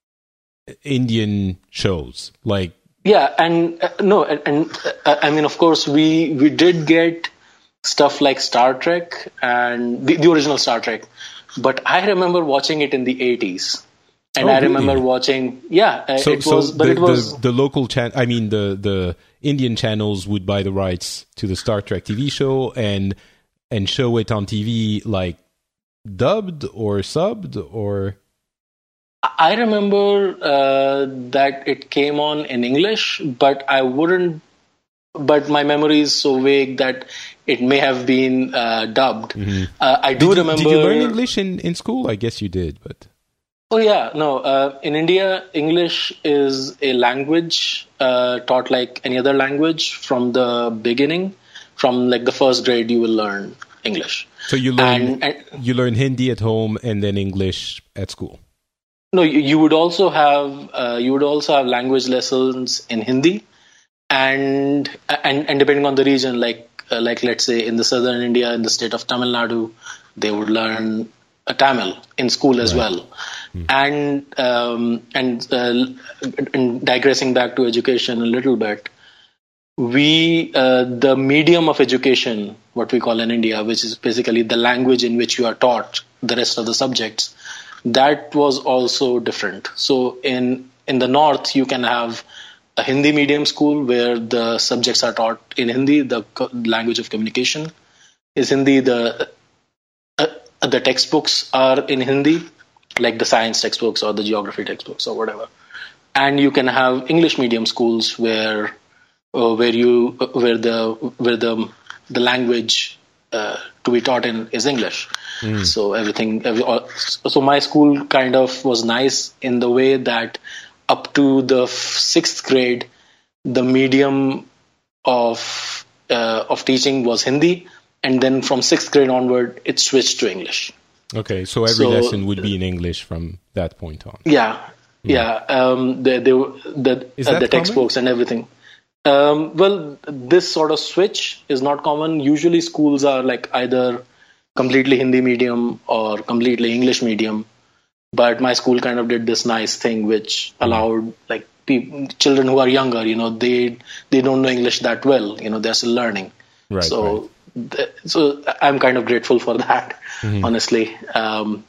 S2: Indian shows, like
S3: Yeah, and uh, no, and, and uh, I mean, of course, we we did get stuff like Star Trek and the, the original Star Trek, but I remember watching it in the eighties. And
S2: oh,
S3: I remember
S2: really?
S3: watching, yeah, uh,
S2: so,
S3: it was,
S2: so
S3: but
S2: the,
S3: it was...
S2: The, the local chan- I mean, the, the Indian channels would buy the rights to the Star Trek T V show and and show it on T V, like, dubbed or subbed, or...
S3: I remember uh, that it came on in English, but I wouldn't... But my memory is so vague that it may have been uh, dubbed. Mm-hmm. Uh, I do
S2: did you,
S3: remember...
S2: Did you learn English in, in school? I guess you did, but...
S3: Oh, yeah. No, uh, in India, English is a language uh, taught like any other language from the beginning. From like the first grade, you will learn English.
S2: So you learn
S3: and, and,
S2: you learn Hindi at home and then English at school.
S3: No, you, you would also have uh, you would also have language lessons in Hindi, and and, and depending on the region, like uh, like let's say in the southern India, in the state of Tamil Nadu, they would learn a Tamil in school as right. well. Hmm. And um, and, uh, and digressing back to education a little bit, we uh, the medium of education, what we call in India, which is basically the language in which you are taught the rest of the subjects, that was also different. So in in the north, you can have a Hindi medium school where the subjects are taught in Hindi, the co- language of communication is Hindi, the uh, the textbooks are in Hindi, like the science textbooks or the geography textbooks or whatever. And you can have English medium schools where uh, where you uh, where the where the the language uh, to be taught in is English. Mm. So everything every, so my school kind of was nice in the way that up to the sixth grade, the medium of uh, of teaching was Hindi, and then from sixth grade onward, it switched to English.
S2: Okay, so every so, lesson would be in English from that point on.
S3: Yeah, yeah. yeah. Um, the the the, uh, the textbooks and everything. Um, well, this sort of switch is not common. Usually, schools are like either completely Hindi medium or completely English medium. But my school kind of did this nice thing, which allowed like people, children who are younger, you know, they they don't know English that well. You know, they're still learning.
S2: Right.
S3: So,
S2: right.
S3: Th- so I'm kind of grateful for that, mm-hmm. honestly. Um,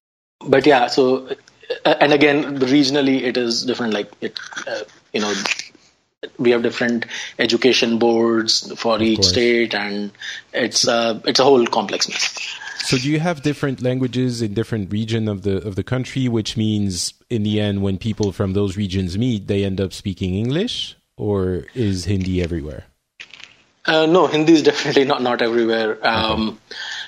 S3: but yeah, so and again, regionally it is different. Like it, uh, you know, we have different education boards for of each course. state, and it's uh, it's a whole complex mess.
S2: So do you have different languages in different region of the of the country, which means in the end, when people from those regions meet, they end up speaking English, or is Hindi everywhere?
S3: Uh, no, Hindi is definitely not, not everywhere. Um, okay.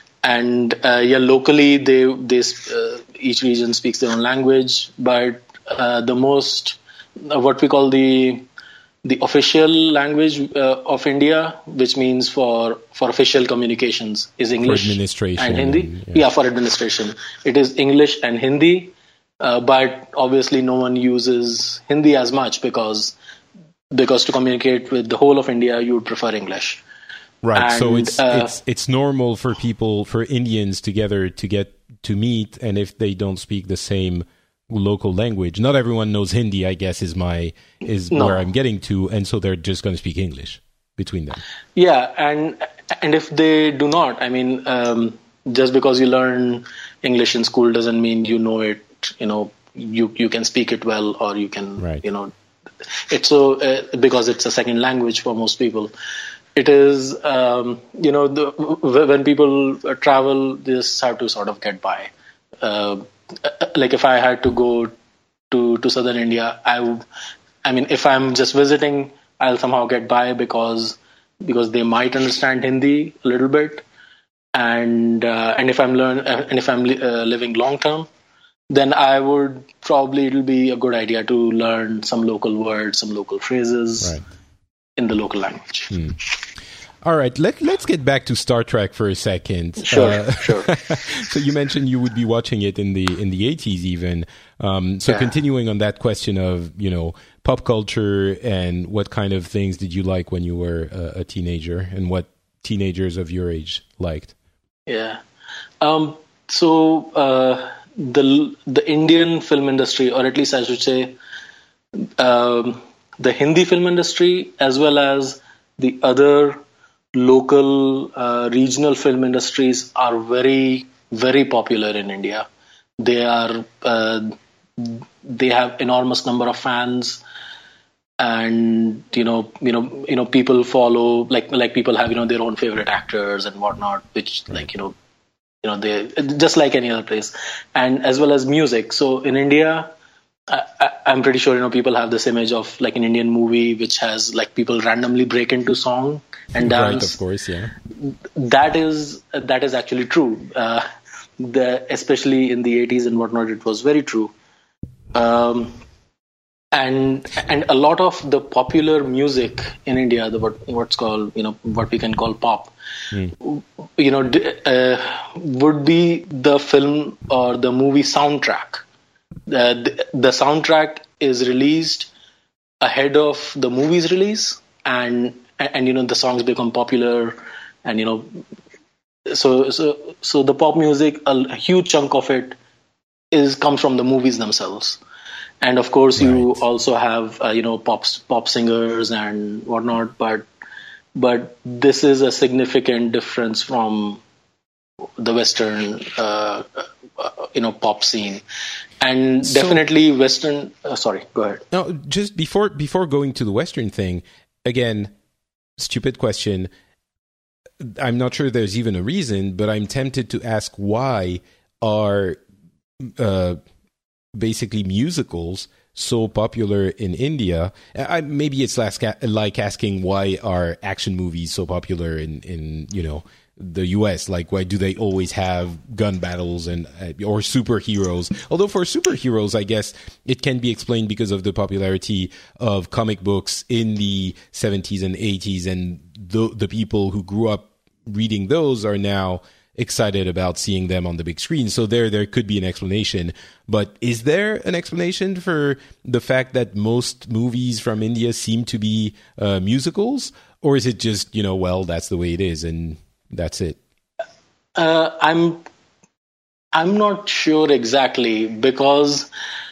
S3: And uh, yeah, locally, they they uh, each region speaks their own language, but uh, the most uh, what we call the the official language uh, of India, which means for, for official communications, is English
S2: for administration
S3: and Hindi.
S2: And, yeah.
S3: yeah, for administration. It is English and Hindi, uh, but obviously no one uses Hindi as much because because to communicate with the whole of India, you would prefer English.
S2: Right.
S3: And,
S2: so it's
S3: uh,
S2: it's it's normal for people, for Indians together to get to meet, and if they don't speak the same local language, not everyone knows Hindi, I guess, is my is no. where I'm getting to, and so they're just going to speak English between them.
S3: Yeah, and and if they do not, I mean, um, just because you learn English in school doesn't mean you know it. You know, you you can speak it well, or you can,
S2: right.
S3: you know, it's so uh, because it's a second language for most people. It is, um, you know, the, when people travel, they just have to sort of get by. Uh, Like if I had to go to, to southern India, I would. I mean, if I'm just visiting, I'll somehow get by because because they might understand Hindi a little bit, and uh, and if I'm learn uh, and if I'm li- uh, living long term, then I would probably it'll be a good idea to learn some local words, some local phrases right. in the local language.
S2: Hmm. All right, let, let's get back to Star Trek for a second.
S3: Sure, uh, sure.
S2: So you mentioned you would be watching it in the in the eighties even. Um, so yeah. Continuing on that question of, you know, pop culture and what kind of things did you like when you were a, a teenager and what teenagers of your age liked?
S3: Yeah. Um, so uh, the the Indian film industry, or at least I should say um, the Hindi film industry, as well as the other local uh, regional film industries are very, very popular in India. They are uh, they have enormous number of fans, and you know, you know, you know, people follow like like people have you know their own favorite actors and whatnot, which like you know, you know they just like any other place, and as well as music. So in India, I, I, I'm pretty sure you know people have this image of like an Indian movie which has like people randomly break into song and dance.
S2: Right, of course, yeah.
S3: That is that is actually true. Uh, the especially in the eighties and whatnot, it was very true. Um, and and a lot of the popular music in India, the what what's called you know what we can call pop, mm. you know, uh, would be the film or the movie soundtrack. Uh, the, the soundtrack is released ahead of the movie's release, and and you know the songs become popular, and you know, so so so the pop music, a, a huge chunk of it is comes from the movies themselves. And of course, right. you also have uh, you know pop pop singers and whatnot, but but this is a significant difference from the Western uh, uh, you know pop scene, and so, definitely Western. Uh, sorry, go ahead.
S2: No, just before before going to the Western thing, again, stupid question. I'm not sure there's even a reason, but I'm tempted to ask why are. Uh, basically musicals so popular in India. I, maybe it's like, like asking why are action movies so popular in, in you know the U S. Like why do they always have gun battles and uh, or superheroes? Although for superheroes, I guess it can be explained because of the popularity of comic books in the seventies and eighties, and the the people who grew up reading those are now excited about seeing them on the big screen. So there, there could be an explanation. But is there an explanation for the fact that most movies from India seem to be uh, musicals? Or is it just, you know, well, that's the way it is and that's it?
S3: Uh, I'm, I'm not sure exactly, because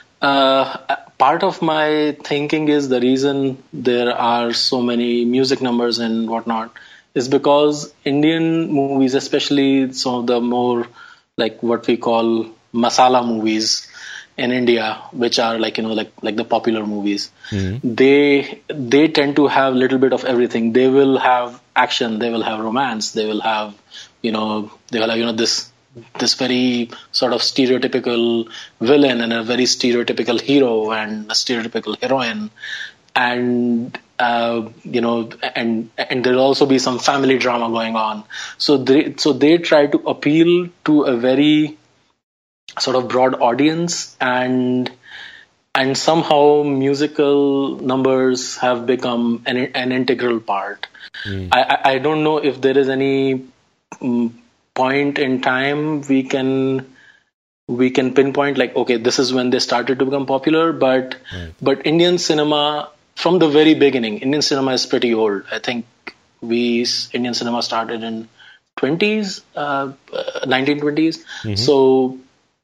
S3: uh, part of my thinking is the reason there are so many music numbers and whatnot is because Indian movies, especially some of the more like what we call masala movies in India, which are like, you know, like, like the popular movies, mm-hmm. they, they tend to have a little bit of everything. They will have action, they will have romance, they will have, you know, they will have, you know, this, this very sort of stereotypical villain and a very stereotypical hero and a stereotypical heroine. And, uh, you know, and, and there'll also be some family drama going on. So they, so they try to appeal to a very sort of broad audience, and, and somehow musical numbers have become an, an integral part. Mm. I, I don't know if there is any um, point in time we can, we can pinpoint like, okay, this is when they started to become popular, but, right. but Indian cinema, from the very beginning, Indian cinema is pretty old. I think we Indian cinema started in twenties, uh, nineteen twenties. Mm-hmm. So,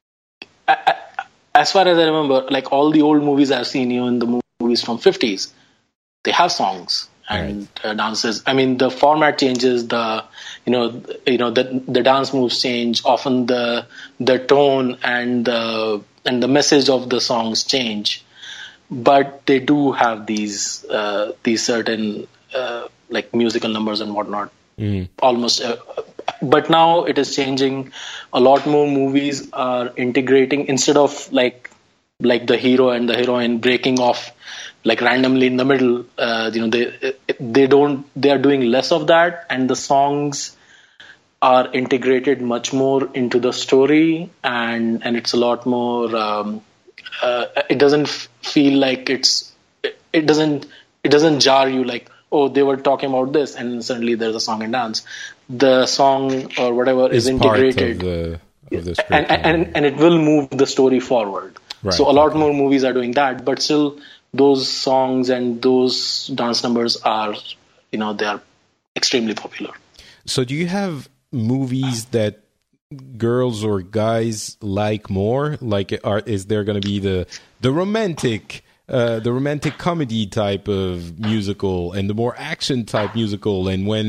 S3: I, I, as far as I remember, like all the old movies I've seen, even the movies from fifties, they have songs and right. uh, dances. I mean, the format changes. The you know you know the the dance moves change. Often the the tone and the and the message of the songs change. But they do have these uh, these certain uh, like musical numbers and whatnot. Mm. Almost, uh, but now it is changing. A lot more movies are integrating instead of like like the hero and the heroine breaking off like randomly in the middle. Uh, you know they they don't they are doing less of that, and the songs are integrated much more into the story, and and it's a lot more. Um, Uh, it doesn't f- feel like it's it, it doesn't it doesn't jar you like, oh, they were talking about this and suddenly there's a song and dance. The song or whatever
S2: is,
S3: is integrated
S2: part of the, of the script,
S3: and, and, and and it will move the story forward. Right, so a lot okay. more movies are doing that, but still those songs and those dance numbers are, you know, they are extremely popular.
S2: So do you have movies that girls or guys like more? Like, are is there going to be the the romantic uh the romantic comedy type of musical and the more action type musical, and when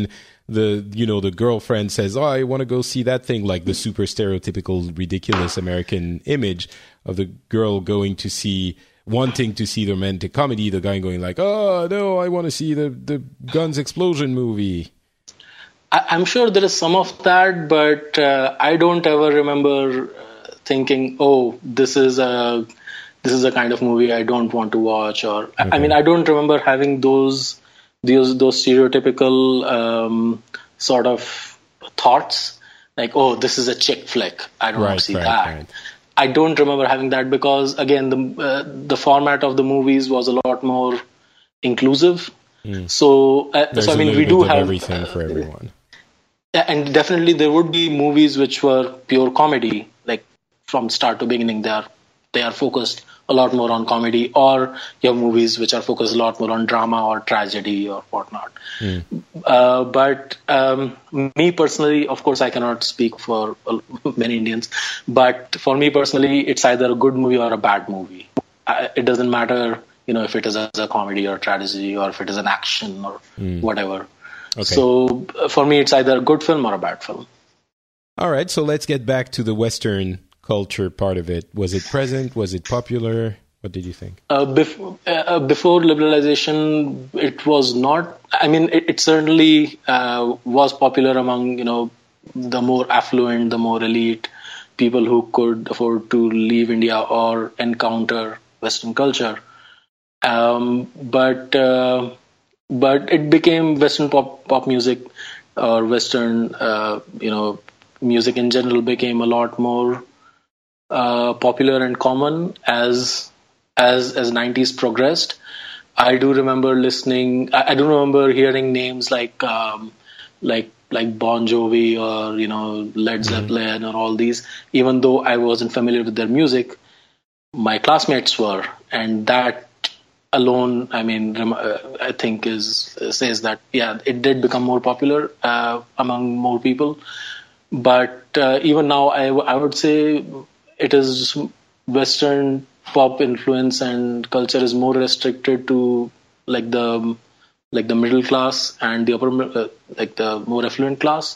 S2: the you know the girlfriend says, "Oh, I want to go see that thing," like the super stereotypical, ridiculous American image of the girl going to see, wanting to see the romantic comedy, the guy going like, "Oh no, I want to see the the guns explosion movie."
S3: I, I'm sure there is some of that, but uh, I don't ever remember uh, thinking, "Oh, this is a this is a kind of movie I don't want to watch." Or okay. I mean, I don't remember having those those those stereotypical um, sort of thoughts like, "Oh, this is a chick flick. I don't
S2: right,
S3: want to see
S2: right,
S3: that."
S2: Right.
S3: I don't remember having that because, again, the uh, the format of the movies was a lot more inclusive. Mm. So, uh, so I mean, we do have
S2: everything for everyone.
S3: Uh, and definitely, there would be movies which were pure comedy, like from start to beginning. They are they are focused a lot more on comedy, or you have movies which are focused a lot more on drama or tragedy or whatnot. Mm. Uh, but um, me personally, of course, I cannot speak for many Indians, but for me personally, it's either a good movie or a bad movie. I, it doesn't matter, you know, if it is a, a comedy or tragedy or if it is an action or mm. whatever. Okay. So uh, for me, it's either a good film or a bad film.
S2: All right, so let's get back to the Western culture part of it. Was it present? Was it popular? What did you think?
S3: Uh, bef- uh, before liberalization, it was not. I mean, it, it certainly uh, was popular among, you know, the more affluent, the more elite people who could afford to leave India or encounter Western culture. Um, but uh, but it became Western pop pop music or Western, uh, you know, music in general became a lot more uh, popular and common as. As as nineties progressed. I do remember listening. I, I do remember hearing names like um, like like Bon Jovi or you know Led Zeppelin mm-hmm. or all these. Even though I wasn't familiar with their music, my classmates were, and that alone, I mean, uh, I think is uh, says that yeah, it did become more popular uh, among more people. But uh, even now, I w- I would say it is Western pop influence and culture is more restricted to like the like the middle class and the upper uh, like the more affluent class.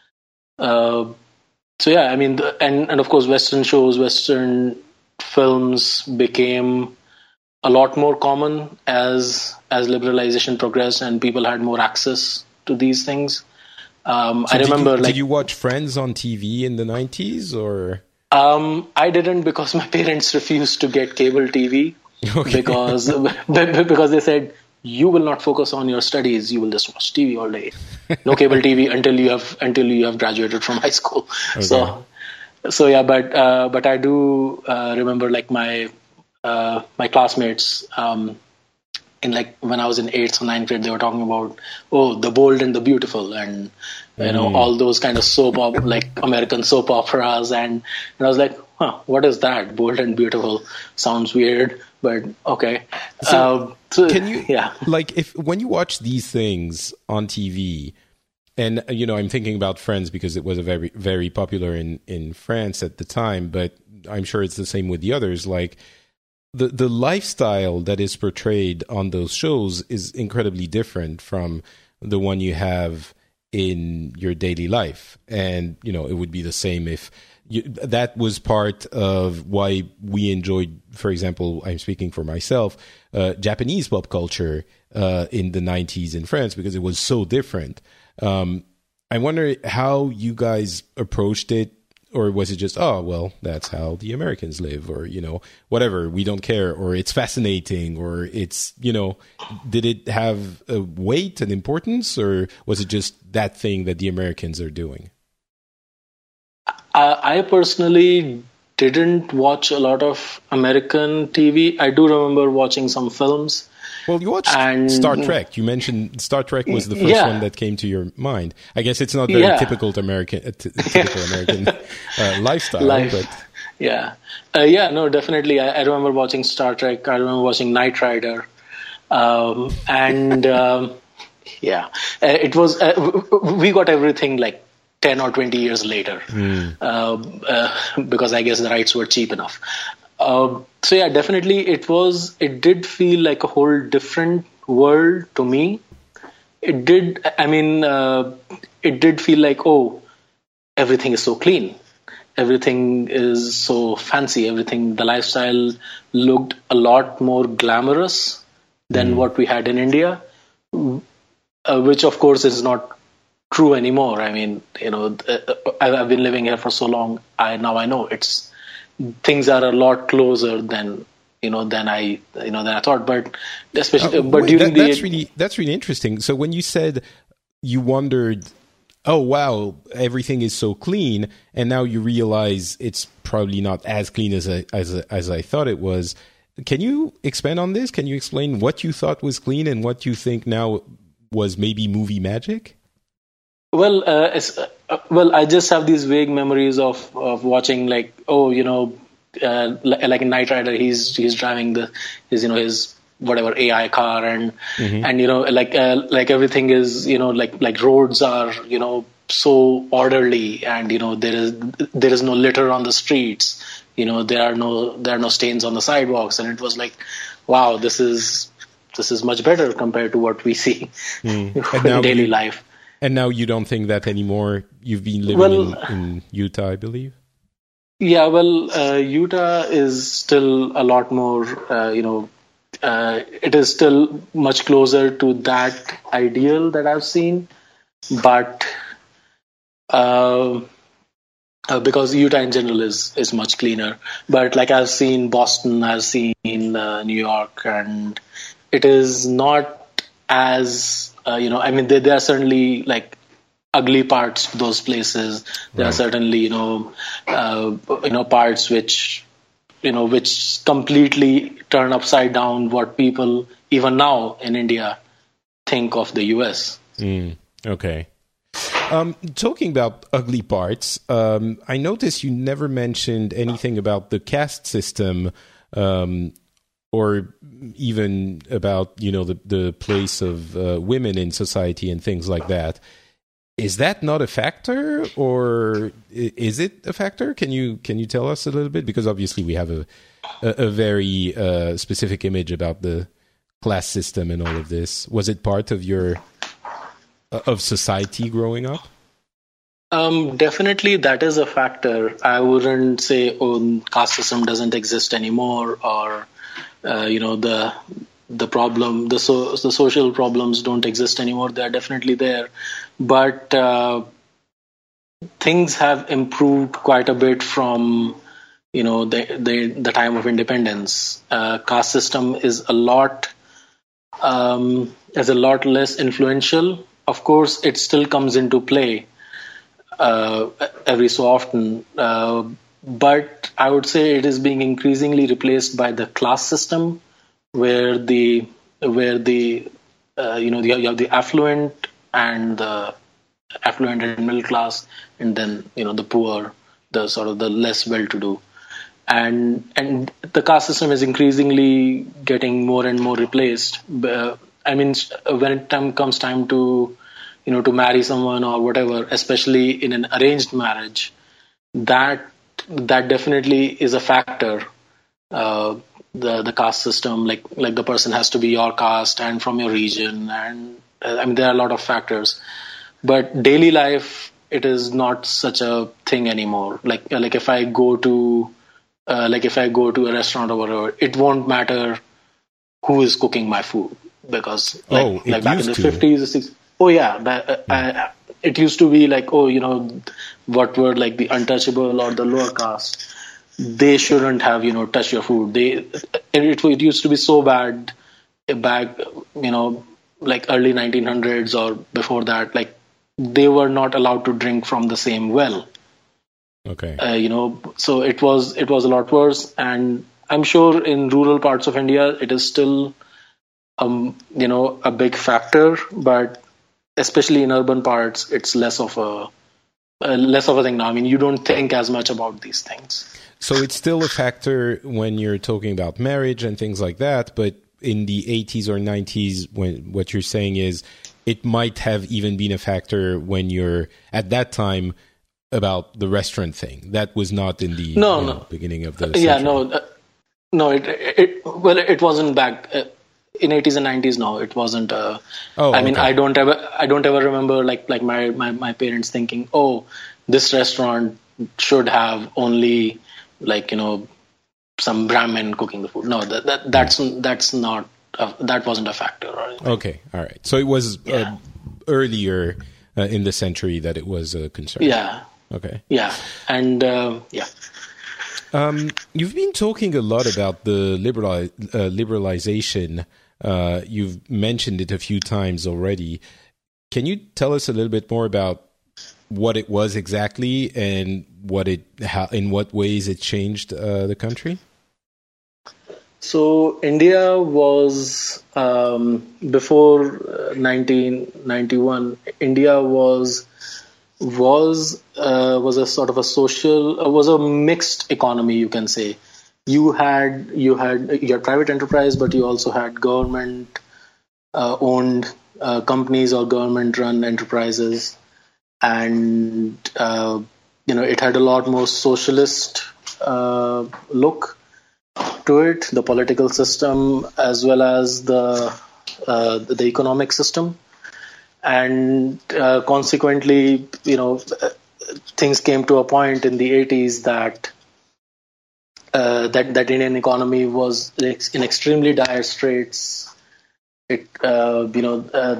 S3: Uh, so yeah, I mean, the, and and of course, Western shows, Western films became a lot more common as as liberalization progressed and people had more access to these things. Um,
S2: so
S3: I remember,
S2: did you,
S3: like,
S2: did you watch Friends on T V in the nineties or?
S3: Um, I didn't because my parents refused to get cable T V okay. because because they said you will not focus on your studies, you will just watch T V all day. No cable T V until you have until you have graduated from high school. Okay. So so yeah, but uh, but I do uh, remember like my uh, my classmates um, in like when I was in eighth or ninth grade, they were talking about oh The Bold and the Beautiful and. You know, mm. all those kind of soap op- like American soap operas. And, and I was like, huh, what is that? Bold and Beautiful. Sounds weird, but okay.
S2: So,
S3: uh, so
S2: can you,
S3: yeah.
S2: like, if when you watch these things on T V, and, you know, I'm thinking about Friends because it was a very, very popular in, in France at the time, but I'm sure it's the same with the others. Like, the, the lifestyle that is portrayed on those shows is incredibly different from the one you have in your daily life. And, you know, it would be the same if you, that was part of why we enjoyed, for example, I'm speaking for myself, uh, Japanese pop culture uh, in the nineties in France, because it was so different. Um, I wonder how you guys approached it, or was it just, oh, well, that's how the Americans live, or, you know, whatever, we don't care, or it's fascinating, or it's, you know, did it have a weight and importance, or was it just that thing that the Americans are doing?
S3: I, I personally didn't watch a lot of American T V. I do remember watching some films.
S2: Well, you watched and, Star Trek. You mentioned Star Trek was the first yeah. one that came to your mind. I guess it's not very yeah. typical to American, uh, t- typical American uh, lifestyle.
S3: Life.
S2: But
S3: yeah, uh, yeah, no, definitely. I, I remember watching Star Trek. I remember watching Knight Rider, um, and um, yeah, uh, it was. Uh, we got everything like ten or twenty years later, mm. uh, uh, because I guess the rights were cheap enough. Uh, so yeah, definitely it was, it did feel like a whole different world to me. it did. I mean, uh, it did feel like, oh, everything is so clean. Everything is so fancy. Everything, the lifestyle looked a lot more glamorous than mm. what we had in India, uh, which of course is not true anymore. I mean, you know, I've been living here for so long. I now I know it's things are a lot closer than you know than I you know than I thought. But especially, uh, but
S2: wait,
S3: during
S2: that,
S3: the
S2: that's really that's really interesting. So when you said you wondered, oh wow, everything is so clean, and now you realize it's probably not as clean as I, as as I thought it was. Can you expand on this? Can you explain what you thought was clean and what you think now was maybe movie magic?
S3: Well, uh, it's, uh, well, I just have these vague memories of, of watching, like, oh, you know, uh, like in Knight Rider, he's he's driving the his you know his whatever A I car, and mm-hmm. and you know like uh, like everything is you know like like roads are you know so orderly, and you know there is there is no litter on the streets. You know, there are no there are no stains on the sidewalks, and it was like, wow, this is this is much better compared to what we see mm. in daily
S2: you,
S3: life.
S2: And now you don't think that anymore. You've been living
S3: well,
S2: in, in Utah, I believe.
S3: Yeah, well, uh, Utah is still a lot more. Uh, you know, uh, it is still much closer to that ideal that I've seen, but. Uh, Uh, because Utah in general is, is much cleaner. But like I've seen Boston, I've seen uh, New York, and it is not as, uh, you know, I mean, there, there are certainly like ugly parts to those places. There right. are certainly, you know, uh, you know, parts which, you know, which completely turn upside down what people, even now in India, think of the U S.
S2: Mm, okay. Um, talking about ugly parts, um, I noticed you never mentioned anything about the caste system, um, or even about you know the the place of uh, women in society and things like that. Is that not a factor, or is it a factor? Can you can you tell us a little bit? Because obviously we have a a, a very uh, specific image about the class system and all of this. Was it part of your of society growing up?
S3: Um, definitely that is a factor. I wouldn't say, oh, caste system doesn't exist anymore, or, uh, you know, the the problem, the, so, the social problems don't exist anymore. They're definitely there. But uh, things have improved quite a bit from, you know, the, the, the time of independence. Uh, caste system is a lot, um, is a lot less influential. Of course, it still comes into play uh, every so often, uh, but I would say it is being increasingly replaced by the class system, where the where the uh, you know you have the affluent and the affluent and middle class, and then you know the poor, the sort of the less well-to-do, and and the caste system is increasingly getting more and more replaced. Uh, I mean, when it time comes time to, you know, to marry someone or whatever, especially in an arranged marriage, that that definitely is a factor. Uh, the the caste system, like like the person has to be your caste and from your region, and uh, I mean there are a lot of factors. But daily life, it is not such a thing anymore. Like like if I go to uh, like if I go to a restaurant or whatever, it won't matter who is cooking my food. Because like,
S2: oh,
S3: like back in the
S2: to.
S3: fifties or sixties, oh yeah, but, uh, I, it used to be like, oh, you know, what were like the untouchable or the lower caste, they shouldn't have, you know, touched your food. They, it, it used to be so bad back, you know, like early nineteen hundreds or before that, like they were not allowed to drink from the same well.
S2: Okay.
S3: Uh, you know, so it was it was a lot worse, and I'm sure in rural parts of India it is still. Um, you know, a big factor, but especially in urban parts, it's less of a uh, less of a thing now. I mean, you don't think as much about these things.
S2: So it's still a factor when you're talking about marriage and things like that, but in the eighties or nineties, when what you're saying is it might have even been a factor when you're at that time about the restaurant thing. That was not in the
S3: no,
S2: you
S3: no.
S2: know, beginning of the
S3: uh, yeah,
S2: century.
S3: no, uh, no, it, it well, it wasn't back. Uh, in eighties and nineties, no, it wasn't. Uh,
S2: oh,
S3: I mean,
S2: okay.
S3: I don't ever, I don't ever remember like like my, my, my parents thinking, oh, this restaurant should have only like you know some Brahmin cooking the food. No, that, that that's that's not a, that wasn't a factor. Or anything.
S2: Okay, all right. So it was
S3: Yeah.
S2: uh, earlier uh, in the century that it was a concern.
S3: Yeah,
S2: Okay.
S3: yeah, and uh, yeah.
S2: Um, you've been talking a lot about the liberali- uh, liberalization. Uh, you've mentioned it a few times already. Can you tell us a little bit more about what it was exactly and what it, how, in what ways it changed uh, the country?
S3: So India was um, before uh, nineteen ninety-one. India was was uh, was a sort of a social uh, was a mixed economy, you can say. You had you had your private enterprise, but you also had government uh, owned uh, companies or government run enterprises, and uh, you know it had a lot more socialist uh, look to it, the political system as well as the uh, the economic system. And uh, consequently, you know, things came to a point in the eighties that uh, that that Indian economy was in extremely dire straits. It, uh, you know, uh,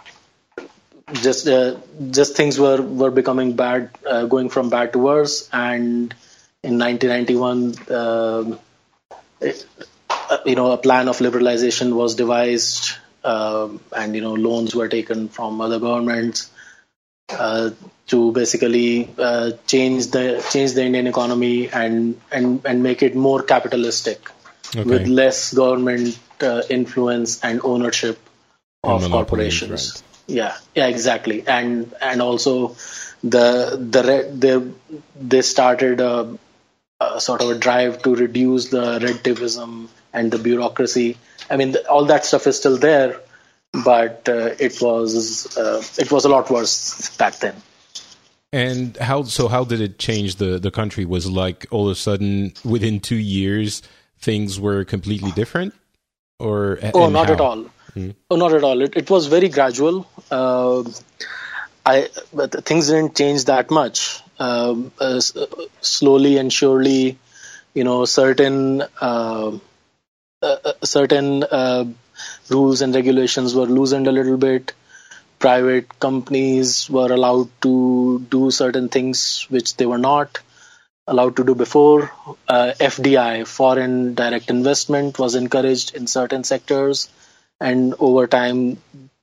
S3: just uh, just things were were becoming bad, uh, going from bad to worse. And in nineteen ninety-one, uh, it, uh, you know, a plan of liberalization was devised. Uh, and you know loans were taken from other governments uh, to basically uh, change the change the Indian economy and and, and make it more capitalistic,
S2: Okay.
S3: with less government uh, influence and ownership of
S2: And
S3: corporations.
S2: monopolies,
S3: Yeah, yeah, exactly. And and also the the re- they they started a, a sort of a drive to reduce the red tapeism and the bureaucracy. I mean, the, all that stuff is still there, but uh, it was uh, it was a lot worse back then.
S2: And how, so how did it change the, the country? Was like all of a sudden within two years, things were completely different? Or
S3: Oh,
S2: and
S3: not
S2: how?
S3: at all.
S2: Hmm.
S3: Oh, not at all. It, it was very gradual. Uh, I but things didn't change that much. Um, uh, s- slowly and surely, you know, certain uh, uh, certain uh, rules and regulations were loosened a little bit. Private companies were allowed to do certain things which they were not allowed to do before. Uh, F D I, foreign direct investment, was encouraged in certain sectors, and over time,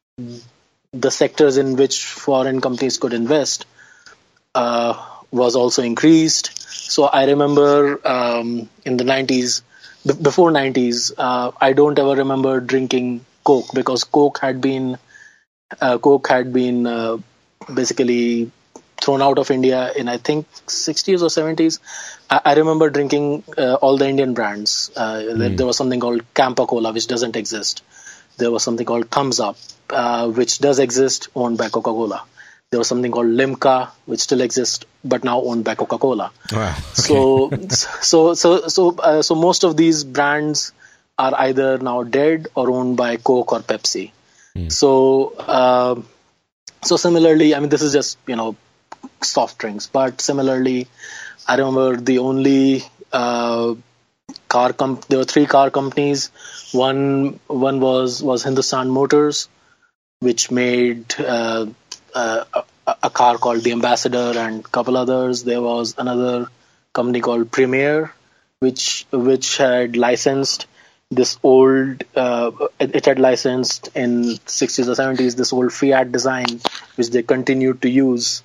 S3: the sectors in which foreign companies could invest uh, was also increased. So I remember um, in the nineties, b- before nineties, uh, I don't ever remember drinking Coke, because Coke had been uh, Coke had been uh, basically thrown out of India in I think sixties or seventies. I, I remember drinking uh, all the Indian brands. Uh, there, there was something called Campa Cola, which doesn't exist. There was something called Thumbs Up, uh, which does exist, owned by Coca-Cola. There was something called Limca, which still exists, but now owned by Coca-Cola.
S2: Wow. Okay.
S3: So, so, so, so, uh, so most of these brands are either now dead or owned by Coke or Pepsi.
S2: Mm.
S3: So, uh, so similarly, I mean, this is just you know soft drinks, but similarly, I remember the only uh, car comp- there were three car companies. One one was was Hindustan Motors, which made uh, uh, a, a car called the Ambassador and a couple others. There was another company called Premier, which which had licensed this old uh, it, it had licensed in sixties or seventies this old Fiat design, which they continued to use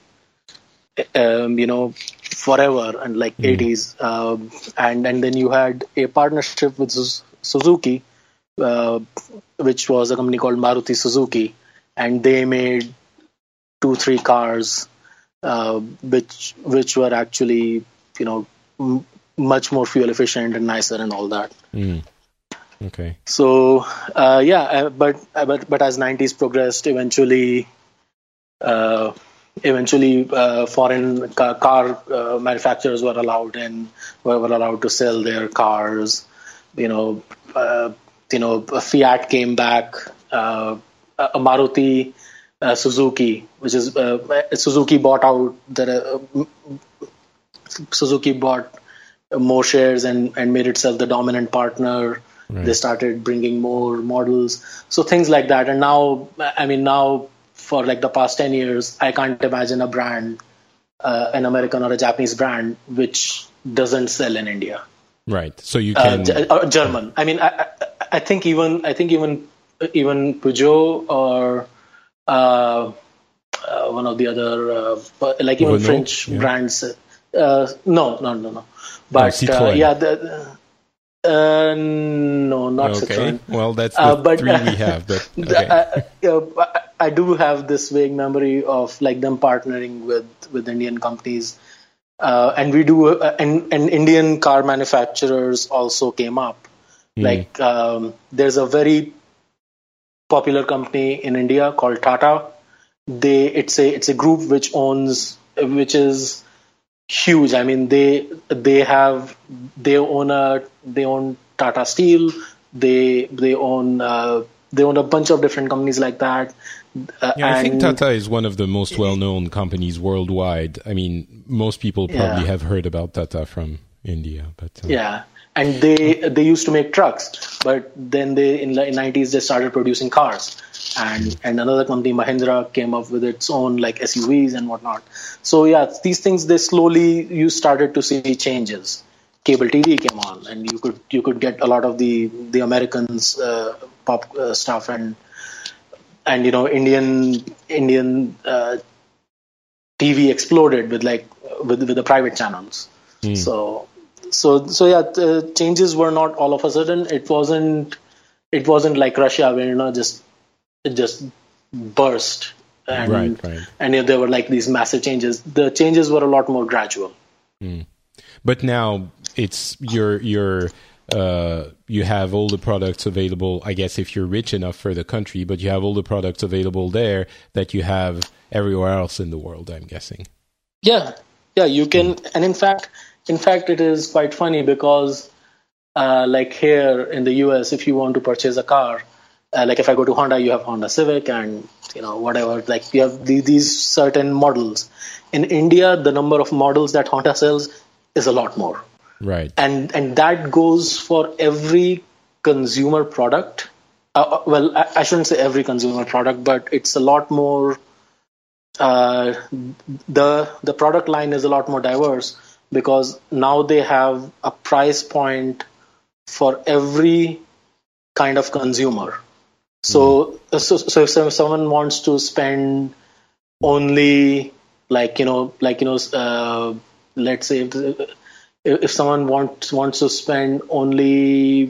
S3: um, you know forever, and like
S2: Mm.
S3: eighties. Um, and and then you had a partnership with Suz- Suzuki, uh, which was a company called Maruti Suzuki, and they made two three cars uh, which which were actually you know m- much more fuel efficient and nicer and all that.
S2: Mm. Okay.
S3: So uh, yeah, uh, but uh, but but as nineties progressed, eventually, uh, eventually uh, foreign ca- car uh, manufacturers were allowed in, were, were allowed to sell their cars. You know, uh, you know, Fiat came back, uh, a Maruti, uh, Suzuki, which is uh, Suzuki bought out the uh, Suzuki bought more shares and, and made itself the dominant partner. Right. They started bringing more models, so things like that. And now, I mean, now for like the past ten years, I can't imagine a brand, uh, an American or a Japanese brand, which doesn't sell in India.
S2: Right. So you can
S3: uh, uh, German. I mean, I, I, I think even I think even even Peugeot or uh, uh, one of the other uh, like even Renault? French yeah. brands. Uh, no, no, no, no. But
S2: oh,
S3: uh, yeah, the, uh, no, not
S2: okay.
S3: Citroën.
S2: Well, that's the
S3: uh, but,
S2: three we have. But okay.
S3: I, uh, I do have this vague memory of like them partnering with, with Indian companies, uh, and we do, uh, and, and Indian car manufacturers also came up. Mm. Like um, there's a very popular company in India called Tata. They it's a it's a group which owns which is huge. I mean, they they have they own a they own Tata Steel. They they own uh, they own a bunch of different companies like that. Uh,
S2: yeah, I
S3: and,
S2: think Tata is one of the most well-known companies worldwide. I mean, most people probably yeah. have heard about Tata from India, but uh,
S3: yeah, and they they used to make trucks, but then they in the nineties they started producing cars. And and another company, Mahindra, came up with its own like S U Vs and whatnot. So yeah, these things they slowly you started to see changes. Cable T V came on, and you could you could get a lot of the the Americans uh, pop uh, stuff, and and you know Indian Indian uh, T V exploded with like with with the private channels. Mm. So so so yeah, the changes were not all of a sudden. It wasn't it wasn't like Russia where you know just it just burst, and
S2: right, right.
S3: and there were like these massive changes. The changes were a lot more gradual.
S2: Mm. But now it's you're you're uh, you have all the products available. I guess if you're rich enough for the country, but you have all the products available there that you have everywhere else in the world. I'm guessing.
S3: Yeah, yeah, you can, mm. and in fact, in fact, it is quite funny because, uh, like here in the U S, if you want to purchase a car. Uh, like if I go to Honda, you have Honda Civic and, you know, whatever, like you have these, these certain models. In India, the number of models that Honda sells is a lot more.
S2: Right.
S3: And and that goes for every consumer product. Uh, well, I, I shouldn't say every consumer product, but it's a lot more, uh, the the product line is a lot more diverse because now they have a price point for every kind of consumer. So, mm. so, so if someone wants to spend only like, you know, like, you know, uh, let's say if, if someone wants, wants to spend only,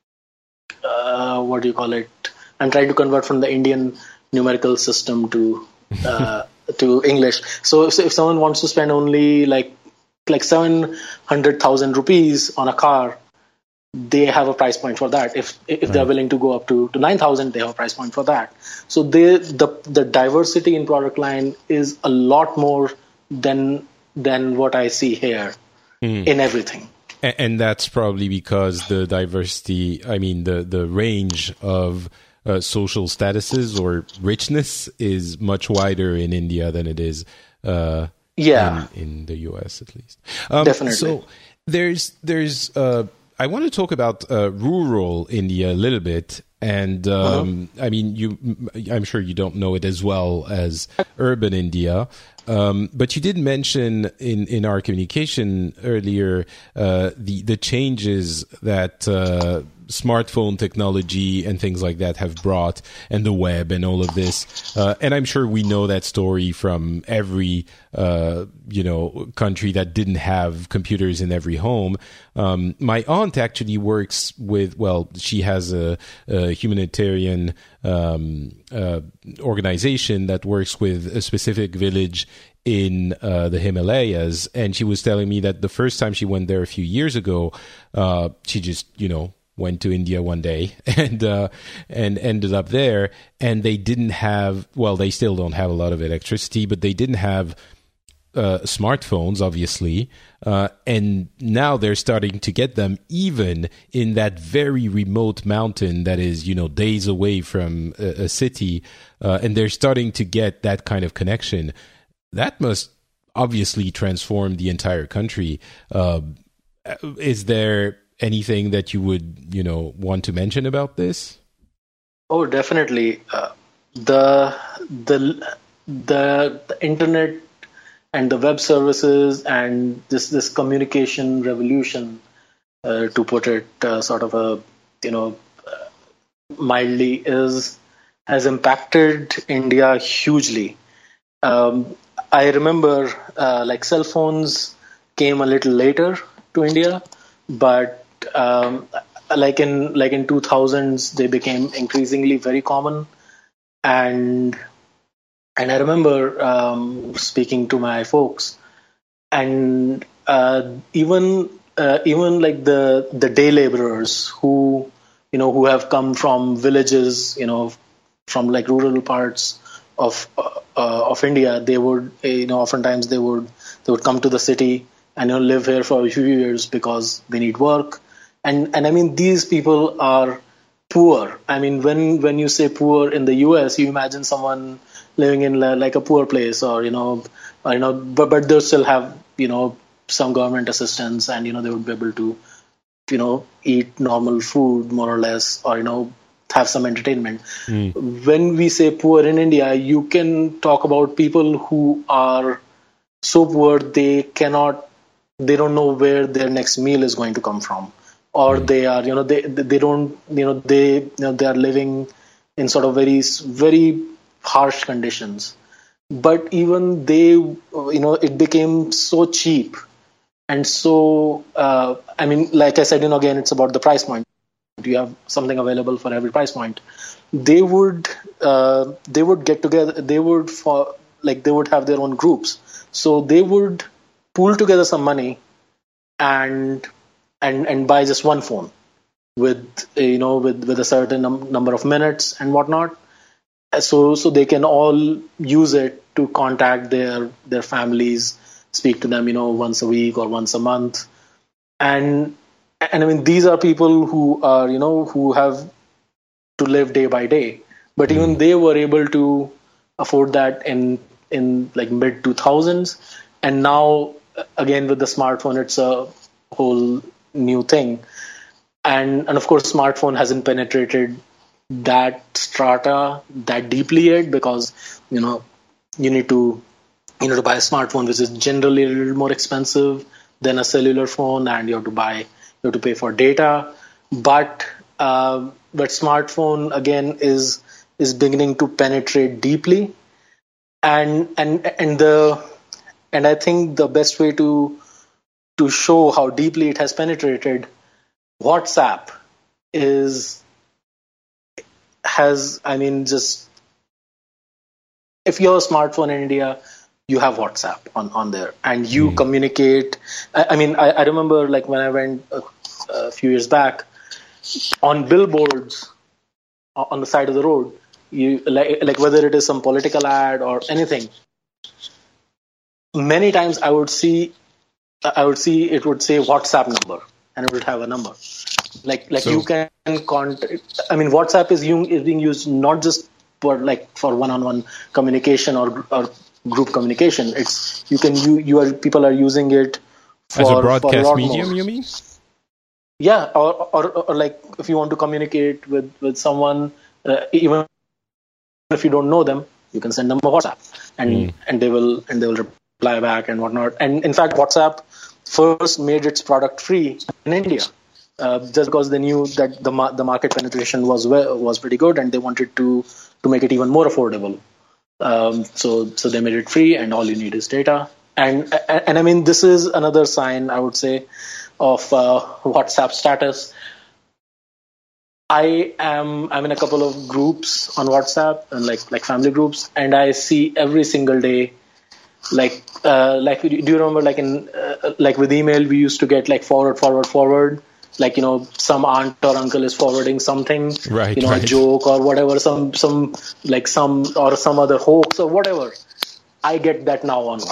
S3: uh, what do you call it? I'm trying to convert from the Indian numerical system to, uh, to English. So, so if someone wants to spend only like, like seven hundred thousand rupees on a car, they have a price point for that. If if right. they're willing to go up to, to nine thousand, they have a price point for that. So they, the the diversity in product line is a lot more than than what I see here mm. in everything.
S2: And, and that's probably because the diversity, I mean, the, the range of uh, social statuses or richness is much wider in India than it is uh,
S3: yeah.
S2: in, in the U S at least. Um,
S3: Definitely.
S2: So there's there's uh, I want to talk about uh, rural India a little bit, and um, uh-huh. I mean, you. I'm sure you don't know it as well as urban India, um, but you did mention in, in our communication earlier uh, the the changes that uh, smartphone technology and things like that have brought, and the web and all of this. Uh, and I'm sure we know that story from every uh, you know country that didn't have computers in every home. Um, my aunt actually works with, well, she has a, a humanitarian um, uh, organization that works with a specific village in uh, the Himalayas. And she was telling me that the first time she went there a few years ago, uh, she just, you know, went to India one day and uh, and ended up there. And they didn't have, well, they still don't have a lot of electricity, but they didn't have uh, smartphones, obviously, uh, and now they're starting to get them even in that very remote mountain that is, you know, days away from a, a city, uh, and they're starting to get that kind of connection. That must obviously transform the entire country. Uh, is there anything that you would, you know, want to mention about this?
S3: Oh, definitely. Uh, the the the the internet and the web services and this this communication revolution, uh, to put it uh, sort of a you know uh, mildly, is has impacted India hugely. Um, I remember uh, like cell phones came a little later to India, but um, like in like in two thousands they became increasingly very common. And and I remember um, speaking to my folks, and uh, even uh, even like the the day laborers who you know who have come from villages, you know, from like rural parts of uh, of India, they would you know oftentimes they would they would come to the city and you know live here for a few years because they need work. And and I mean, these people are poor. I mean, when when you say poor in the U S, you imagine someone living in like a poor place, or you know, or, you know, but but they'll still have you know some government assistance, and you know they would be able to, you know, eat normal food more or less, or you know have some entertainment. Mm. When we say poor in India, you can talk about people who are so poor they cannot, they don't know where their next meal is going to come from. Or mm. they are, you know, they they don't, you know, they you know they are living in sort of very very harsh conditions. But even they, you know, it became so cheap, and so uh, I mean, like I said, you know, again, it's about the price point. You have something available for every price point. They would uh, they would get together. They would for like they would have their own groups. So they would pool together some money and. and and buy just one phone with you know with, with a certain num- number of minutes and whatnot, so so they can all use it to contact their their families, speak to them you know once a week or once a month. And and I mean, these are people who are you know who have to live day by day, but even they were able to afford that in in like mid two thousands. And now again with the smartphone, it's a whole new thing, and and of course smartphone hasn't penetrated that strata that deeply yet, because you know you need to you know to buy a smartphone which is generally a little more expensive than a cellular phone, and you have to buy you have to pay for data. But uh, but smartphone again is is beginning to penetrate deeply, and and and the and I think the best way to to show how deeply it has penetrated, WhatsApp is has I mean just if you have a smartphone in India, you have WhatsApp on, on there, and you mm. communicate. I, I mean, I, I remember like when I went a, a few years back, on billboards on the side of the road, you like like whether it is some political ad or anything, many times I would see. I would see it would say WhatsApp number, and it would have a number. Like like so, you can contact. I mean, WhatsApp is, is being used not just for like for one-on-one communication or or group communication. It's you can you you are people are using it for,
S2: as a broadcast
S3: for a
S2: medium.
S3: more.
S2: You mean?
S3: Yeah, or, or or like if you want to communicate with with someone, uh, even if you don't know them, you can send them a WhatsApp, and mm. and they will and they will reply back and whatnot. And in fact, WhatsApp first made its product free in India, uh, just because they knew that the ma- the market penetration was was pretty good, and they wanted to to make it even more affordable. Um, so so they made it free, and all you need is data. And and, and I mean, this is another sign, I would say, of uh, WhatsApp status. I am I'm in a couple of groups on WhatsApp, and like like family groups, and I see every single day. Like, uh, like, do you remember, like in, uh, like with email, we used to get like forward, forward, forward. Like, you know, some aunt or uncle is forwarding something,
S2: right,
S3: you know,
S2: right.
S3: a joke or whatever, some, some, like some, or some other hoax or whatever. I get that now on WhatsApp.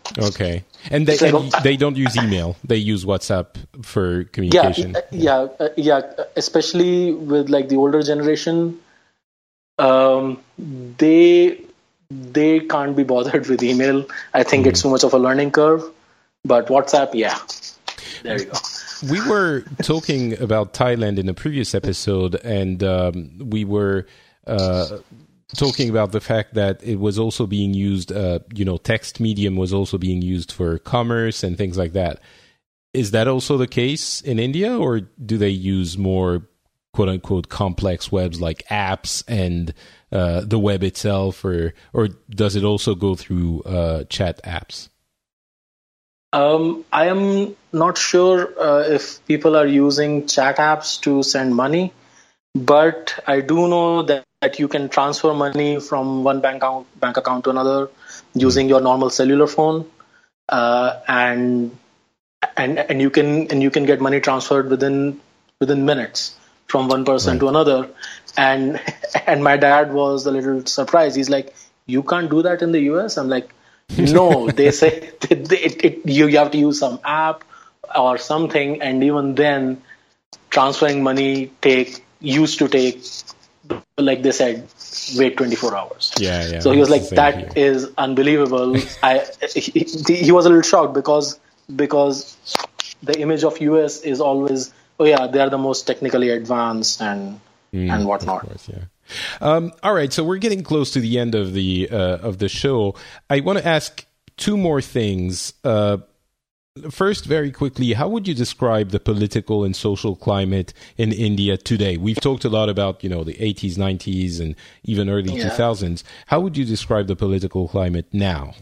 S2: Okay. And they,
S3: like,
S2: and they don't use email. They use WhatsApp for communication.
S3: Yeah, yeah, yeah. Especially with like the older generation, um, they they can't be bothered with email. I think mm. it's too much of a learning curve. But WhatsApp, yeah. There you go.
S2: We were talking about Thailand in a previous episode, and um, we were uh, talking about the fact that it was also being used, uh, you know, text medium was also being used for commerce and things like that. Is that also the case in India, or do they use more quote-unquote complex webs like apps and uh, the web itself, or or does it also go through uh, chat apps?
S3: Um, I am not sure uh, if people are using chat apps to send money, but I do know that, that you can transfer money from one bank account, bank account to another using your normal cellular phone, uh, and and and you can and you can get money transferred within within minutes from one person right. to another. And and my dad was a little surprised. He's like, "You can't do that in the U S?" I'm like, no, they say it, it, it, you, you have to use some app or something, and even then, transferring money take used to take, like they said, wait twenty-four hours.
S2: Yeah, yeah.
S3: So he was like, that
S2: here.
S3: is unbelievable. I he, he was a little shocked because because the image of U S is always, oh yeah, they are the most technically advanced and mm, and whatnot.
S2: Of course, yeah. Um, all right, so we're getting close to the end of the uh, of the show. I want to ask two more things. Uh, first, very quickly, how would you describe the political and social climate in India today? We've talked a lot about, you know, the eighties, nineties, and even early yeah. two thousands. How would you describe the political climate now?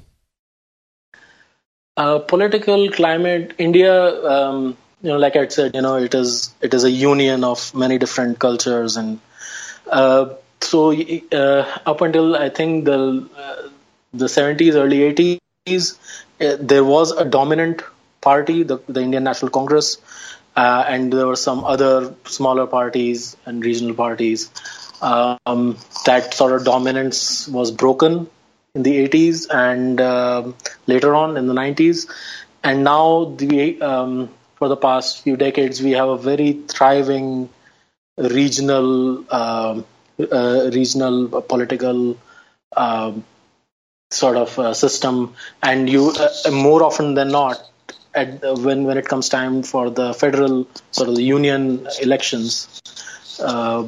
S3: Uh, political climate, India, um, you know, like I said, you know, it is it is a union of many different cultures and. Uh, so uh, up until I think the uh, the seventies, early eighties, uh, there was a dominant party, the, the Indian National Congress, uh, and there were some other smaller parties and regional parties. Um, that sort of dominance was broken in the eighties and uh, later on in the nineties. And now, the um, for the past few decades, we have a very thriving regional uh, uh, regional uh, political uh, sort of uh, system, and you uh, more often than not, at uh, when when it comes time for the federal sort of the union elections, uh,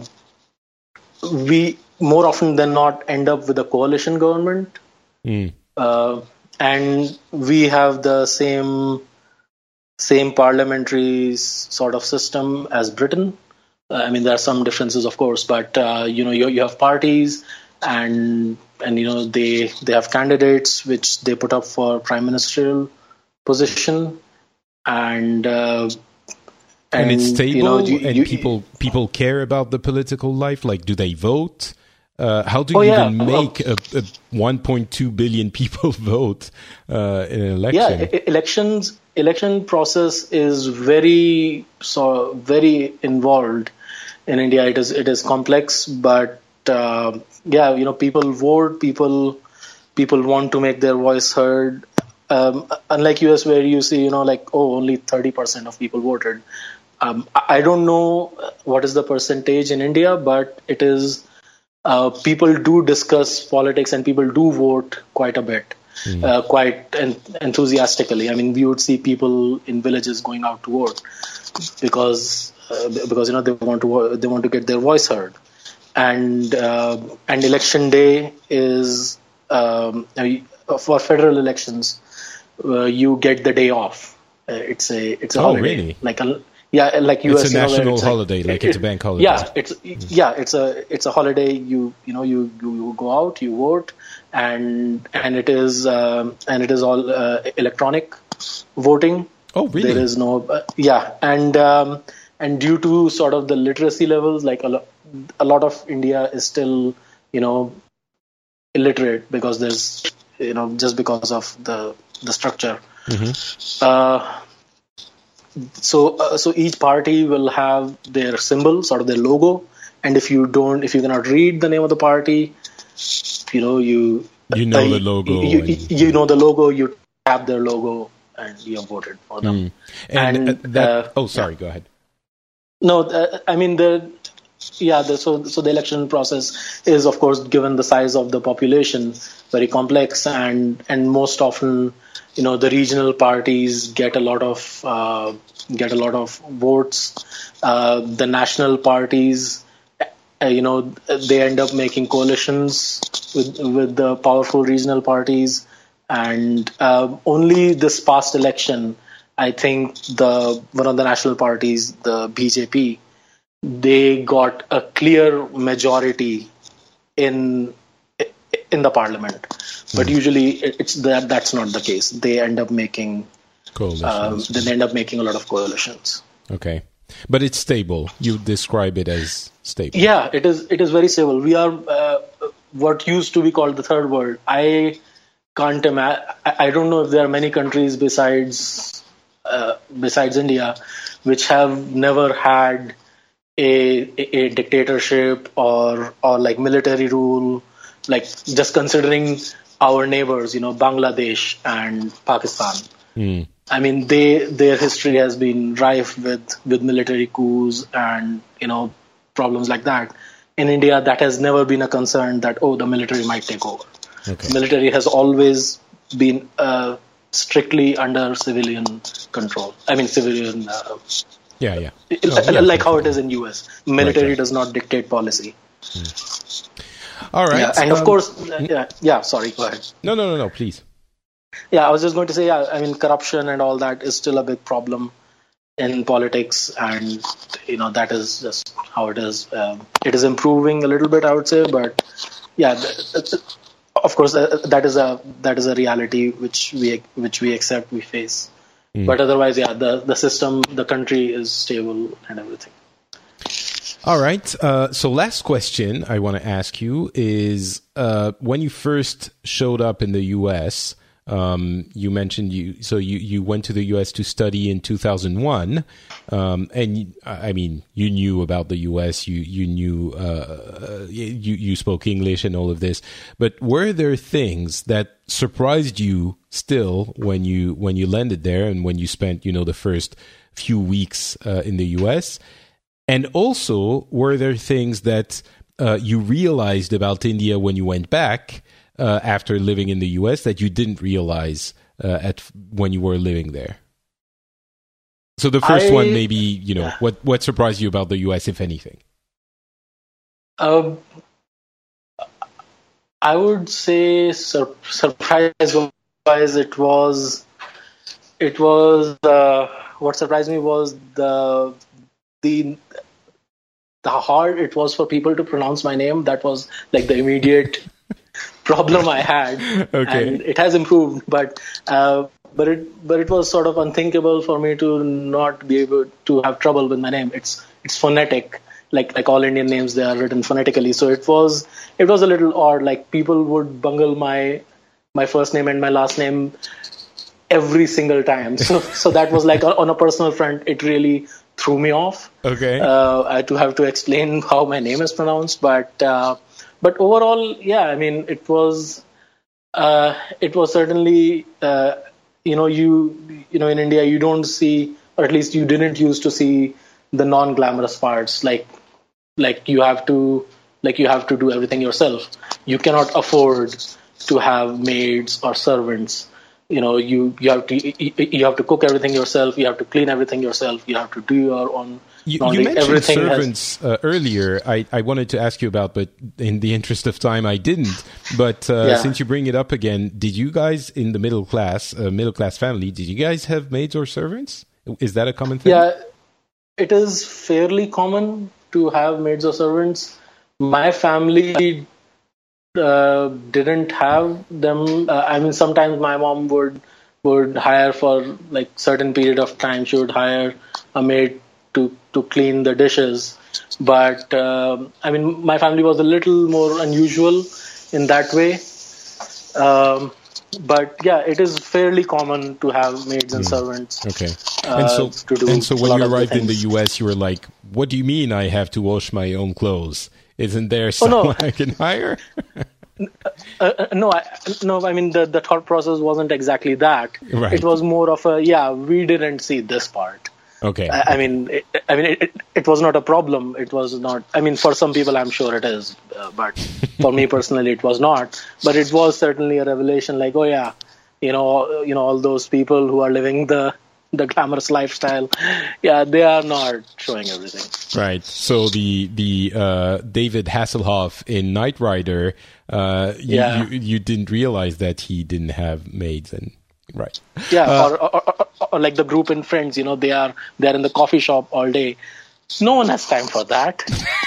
S3: we more often than not end up with a coalition government, mm. uh, and we have the same same parliamentary sort of system as Britain. I mean, there are some differences, of course, but uh, you know, you, you have parties, and and you know they they have candidates which they put up for prime ministerial position, and uh,
S2: and, and it's stable,
S3: you know, you,
S2: and
S3: you,
S2: people people care about the political life. Like, do they vote? Uh, how do you
S3: oh, yeah.
S2: even make a, a one point two billion people vote uh, in an election?
S3: Yeah, elections. Election process is very so very involved in India. It is it is complex, but uh, yeah, you know, people vote. People people want to make their voice heard. Um, unlike U S, where you see, you know, like, oh, only thirty percent of people voted. Um, I don't know what is the percentage in India, but it is. Uh, people do discuss politics and people do vote quite a bit. Mm. Uh, quite en- enthusiastically. I mean, we would see people in villages going out to vote because uh, because you know they want to they want to get their voice heard, and uh, and election day is um, for federal elections. Uh, you get the day off. Uh, it's a it's a
S2: oh,
S3: holiday.
S2: Really?
S3: Like a, yeah, like U S.
S2: It's a national
S3: you know, it's
S2: holiday,
S3: like,
S2: like
S3: it,
S2: it's a bank holiday.
S3: Yeah, it's yeah, it's a it's a holiday. You you know you you go out, you vote. And and it is um, and it is all uh, electronic voting.
S2: Oh, really?
S3: There is no uh, yeah, and um, and due to sort of the literacy levels, like a, lo- a lot of India is still you know illiterate because there's you know just because of the the structure. Mm-hmm. Uh, so uh, so each party will have their symbol, sort of their logo, and if you don't, if you cannot read the name of the party. You know, you
S2: you know
S3: uh,
S2: the logo.
S3: You, you, you know the logo. You have their logo and you have voted for them.
S2: Mm. And,
S3: and
S2: uh, that,
S3: uh,
S2: oh, sorry,
S3: yeah.
S2: go ahead.
S3: No, uh, I mean the yeah. The, so so the election process is, of course, given the size of the population, very complex, and and most often, you know, the regional parties get a lot of uh, get a lot of votes. Uh, the national parties, uh, you know, they end up making coalitions with with the powerful regional parties, and uh, only this past election, I think the one of the national parties, the B J P, they got a clear majority in in the parliament. But usually it's that that's not the case. They end up making coalitions. Uh, they end up making a lot of coalitions.
S2: Okay, but it's stable. You describe it as stable.
S3: Yeah, it is. It is very stable. We are uh, what used to be called the third world. I can't imagine. I don't know if there are many countries besides uh, besides India which have never had a, a, a dictatorship or or like military rule. Like just considering our neighbors, you know, Bangladesh and Pakistan.
S2: Mm.
S3: I mean, they their history has been rife with, with military coups and, you know, problems like that. In India, that has never been a concern that, oh, the military might take over. Okay. Military has always been uh, strictly under civilian control. I mean, civilian... Uh,
S2: yeah, yeah.
S3: Oh, yeah. Like how it is in U S. Military right, right. does not dictate policy.
S2: Mm. All right.
S3: Yeah, and um, of course, uh, yeah, yeah, sorry, go ahead.
S2: No, no, no, no, please.
S3: Yeah, I was just going to say, yeah, I mean, corruption and all that is still a big problem in politics, and, you know, that is just how it is. Um, it is improving a little bit, I would say, but yeah, th- th- of course, uh, that is a that is a reality which we which we accept, we face. Mm. But otherwise, yeah, the, the system, the country is stable and everything.
S2: All right. Uh, so last question I want to ask you is, uh, when you first showed up in the U S, um, you mentioned you, so you, you went to the U S to study in two thousand one. Um, and I mean, you knew about the U S, you, you knew, uh, you, you spoke English and all of this, but were there things that surprised you still when you, when you landed there and when you spent, you know, the first few weeks, uh, in the U S? And also, were there things that uh, you realized about India when you went back uh, after living in the U S that you didn't realize uh, at when you were living there? So the first I, one, maybe, you know, what, what surprised you about the U S, if anything?
S3: Um, I would say sur- surprise-wise, it was, it was, uh, what surprised me was the... The, the hard it was for people to pronounce my name. That was like the immediate problem I had. Okay. And it has improved, but uh, but it but it was sort of unthinkable for me to not be able to have trouble with my name. It's it's phonetic, like like all Indian names, they are written phonetically. So it was it was a little odd. Like people would bungle my my first name and my last name every single time. So so that was like on a personal front, it really threw me off.
S2: Okay.
S3: Uh, I had to have to explain how my name is pronounced, but uh, but overall, yeah, I mean, it was uh, it was certainly uh, you know you you know in India you don't see, or at least you didn't used to see the non-glamorous parts, like like you have to like you have to do everything yourself. You cannot afford to have maids or servants. You know, you, you have to you have to cook everything yourself. You have to clean everything yourself. You have to do your own.
S2: You, you mentioned everything servants has, uh, earlier. I, I wanted to ask you about, but in the interest of time, I didn't. But uh, yeah. Since you bring it up again, did you guys in the middle class, uh, middle class family, did you guys have maids or servants? Is that a common thing?
S3: Yeah, it is fairly common to have maids or servants. My family Uh, didn't have them. Uh, I mean, sometimes my mom would would hire for like certain period of time. She would hire a maid to to clean the dishes. But uh, I mean, my family was a little more unusual in that way. Um, but yeah, it is fairly common to have maids and mm. servants.
S2: Okay.
S3: Uh,
S2: and so,
S3: to do
S2: and so when you arrived
S3: the
S2: in the U S, you were like, "What do you mean I have to wash my own clothes? Isn't there someone oh, no. I can hire?"
S3: uh, no, I, no. I mean, the, the thought process wasn't exactly that.
S2: Right.
S3: It was more of a, yeah, we didn't see this part.
S2: Okay.
S3: I, I mean, it, I mean, it, it, it was not a problem. It was not. I mean, for some people, I'm sure it is, uh, but for me personally, it was not. But it was certainly a revelation. Like, oh yeah, you know, you know, all those people who are living the the glamorous lifestyle, yeah, they are not showing everything.
S2: Right. So the the uh, David Hasselhoff in Knight Rider, uh, you,
S3: Yeah.
S2: you you didn't realize that he didn't have maids, and right.
S3: Yeah,
S2: Uh,
S3: or, or, or, or like the group in Friends, you know, they are they're in the coffee shop all day. No one has time for that.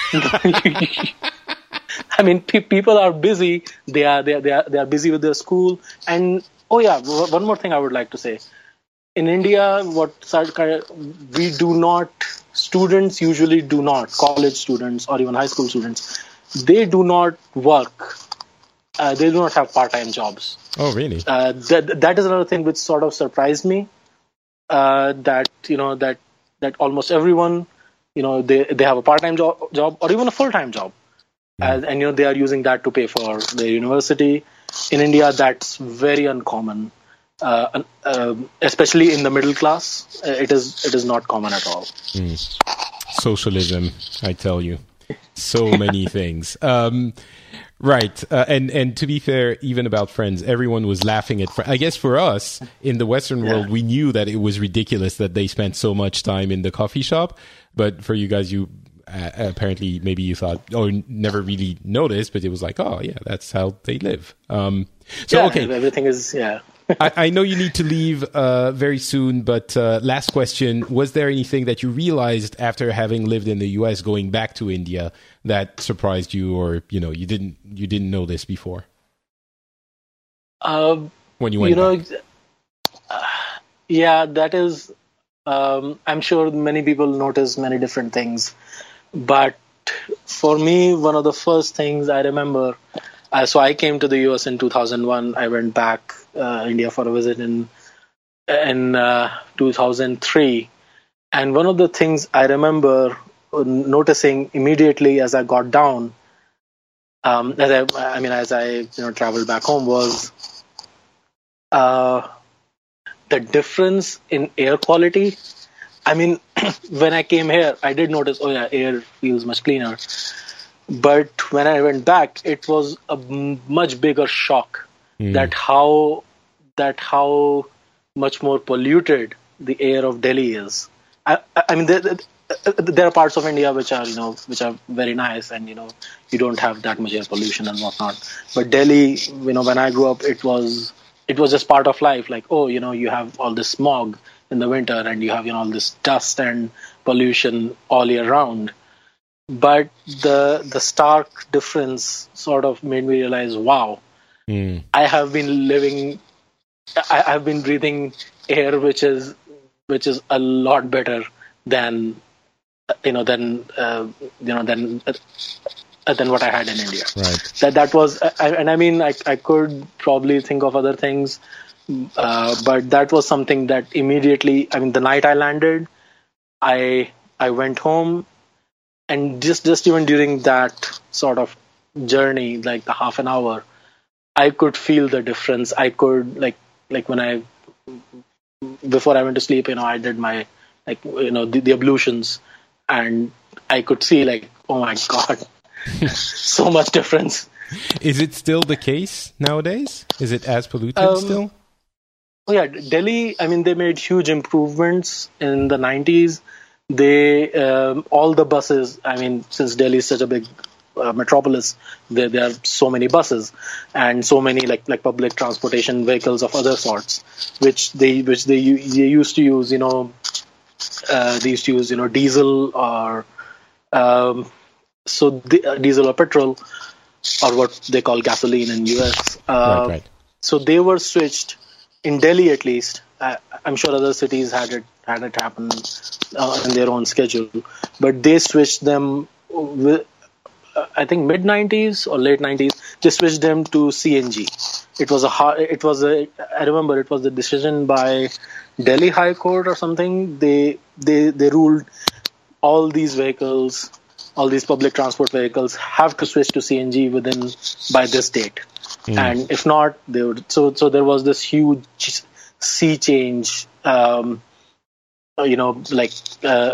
S3: I mean, pe- people are busy. They are they are, they are they are busy with their school. And oh yeah, w- one more thing I would like to say. In India, what we do not, students usually do not, college students or even high school students, they do not work. Uh, they do not have part-time jobs.
S2: Oh, really?
S3: Uh, that that is another thing which sort of surprised me. Uh, that you know that that almost everyone, you know, they they have a part-time job, job or even a full-time job, and, and you know they are using that to pay for their university. In India, that's very uncommon, uh, uh, especially in the middle class. Uh, it is it is not common at all.
S2: Mm. Socialism, I tell you, so many things. Um, Right, uh, and and to be fair, even about Friends, everyone was laughing at. Fr- I guess for us in the Western
S3: Yeah.
S2: world, we knew that it was ridiculous that they spent so much time in the coffee shop. But for you guys, you uh, apparently maybe you thought, oh, never really noticed, but it was like, oh yeah, that's how they live. Um, so
S3: yeah,
S2: okay,
S3: everything is yeah.
S2: I, I know you need to leave uh, very soon, but uh, last question: was there anything that you realized after having lived in the U S, going back to India, that surprised you, or you know you didn't you didn't know this before
S3: Um,
S2: when you went
S3: you know,
S2: back?
S3: uh, yeah, that is. Um, I'm sure many people notice many different things, but for me, one of the first things I remember. Uh, so I came to the U S in two thousand one. I went back uh, India for a visit in in uh, two thousand three, and one of the things I remember noticing immediately as I got down, um, as I, I mean, as I you know traveled back home, was uh, the difference in air quality. I mean, when I came here, I did notice, oh yeah, air feels much cleaner. But when I went back, it was a m- much bigger shock
S2: Mm.
S3: that how that how much more polluted the air of Delhi is. I, I I mean, there, there are parts of India which are you know which are very nice, and you know you don't have that much air pollution and whatnot. But Delhi, you know, when I grew up, it was it was just part of life. Like, oh, you know, you have all this smog in the winter, and you have you know all this dust and pollution all year round. But the the stark difference sort of made me realize, wow,
S2: Mm.
S3: I have been living, I have been breathing air which is which is a lot better than you know than uh, you know than uh, than what I had in India.
S2: Right.
S3: That that was, I, and I mean, I I could probably think of other things, uh, but that was something that immediately. I mean, the night I landed, I I went home. And just, just even during that sort of journey, like the half an hour, I could feel the difference. I could like like when I before I went to sleep, you know, I did my like you know the, the ablutions, and I could see like, oh my god, so much difference.
S2: Is it still the case nowadays? Is it as polluted
S3: Um,
S2: still?
S3: Oh yeah, Delhi. I mean, they made huge improvements in the nineties. They um, all the buses. I mean, since Delhi is such a big uh, metropolis, there there are so many buses and so many like like public transportation vehicles of other sorts, which they which they, u- they used to use. You know, uh, they used to use you know diesel or um, so the, uh, diesel or petrol or what they call gasoline in U S. Uh,
S2: right, right.
S3: So they were switched in Delhi, at least. I, I'm sure other cities had it had it happen uh, in their own schedule, but they switched them. With, uh, I think mid nineties or late nineties. They switched them to C N G. It was a hard, it was a I remember it was a decision by Delhi High Court or something. They they they ruled all these vehicles, all these public transport vehicles have to switch to C N G within by this date. Mm. And if not, they would. So, so there was this huge sea change. Um, you know, like uh,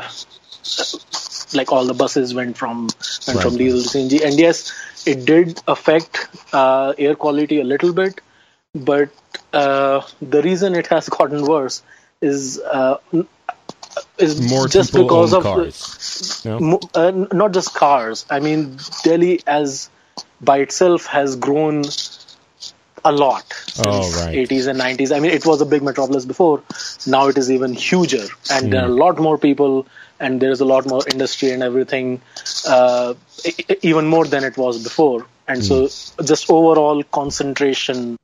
S3: like all the buses went from went right. from diesel to C N G. And yes, it did affect uh, air quality a little bit, but uh, the reason it has gotten worse is uh, is
S2: More
S3: just because of
S2: cars.
S3: The,
S2: no?
S3: uh, not just cars. I mean, Delhi as by itself has grown a lot since
S2: oh, right.
S3: eighties and nineties. I mean, it was a big metropolis before. Now it is even huger, and mm. there are a lot more people, and there is a lot more industry and everything, uh, even more than it was before. And mm. so, just overall concentration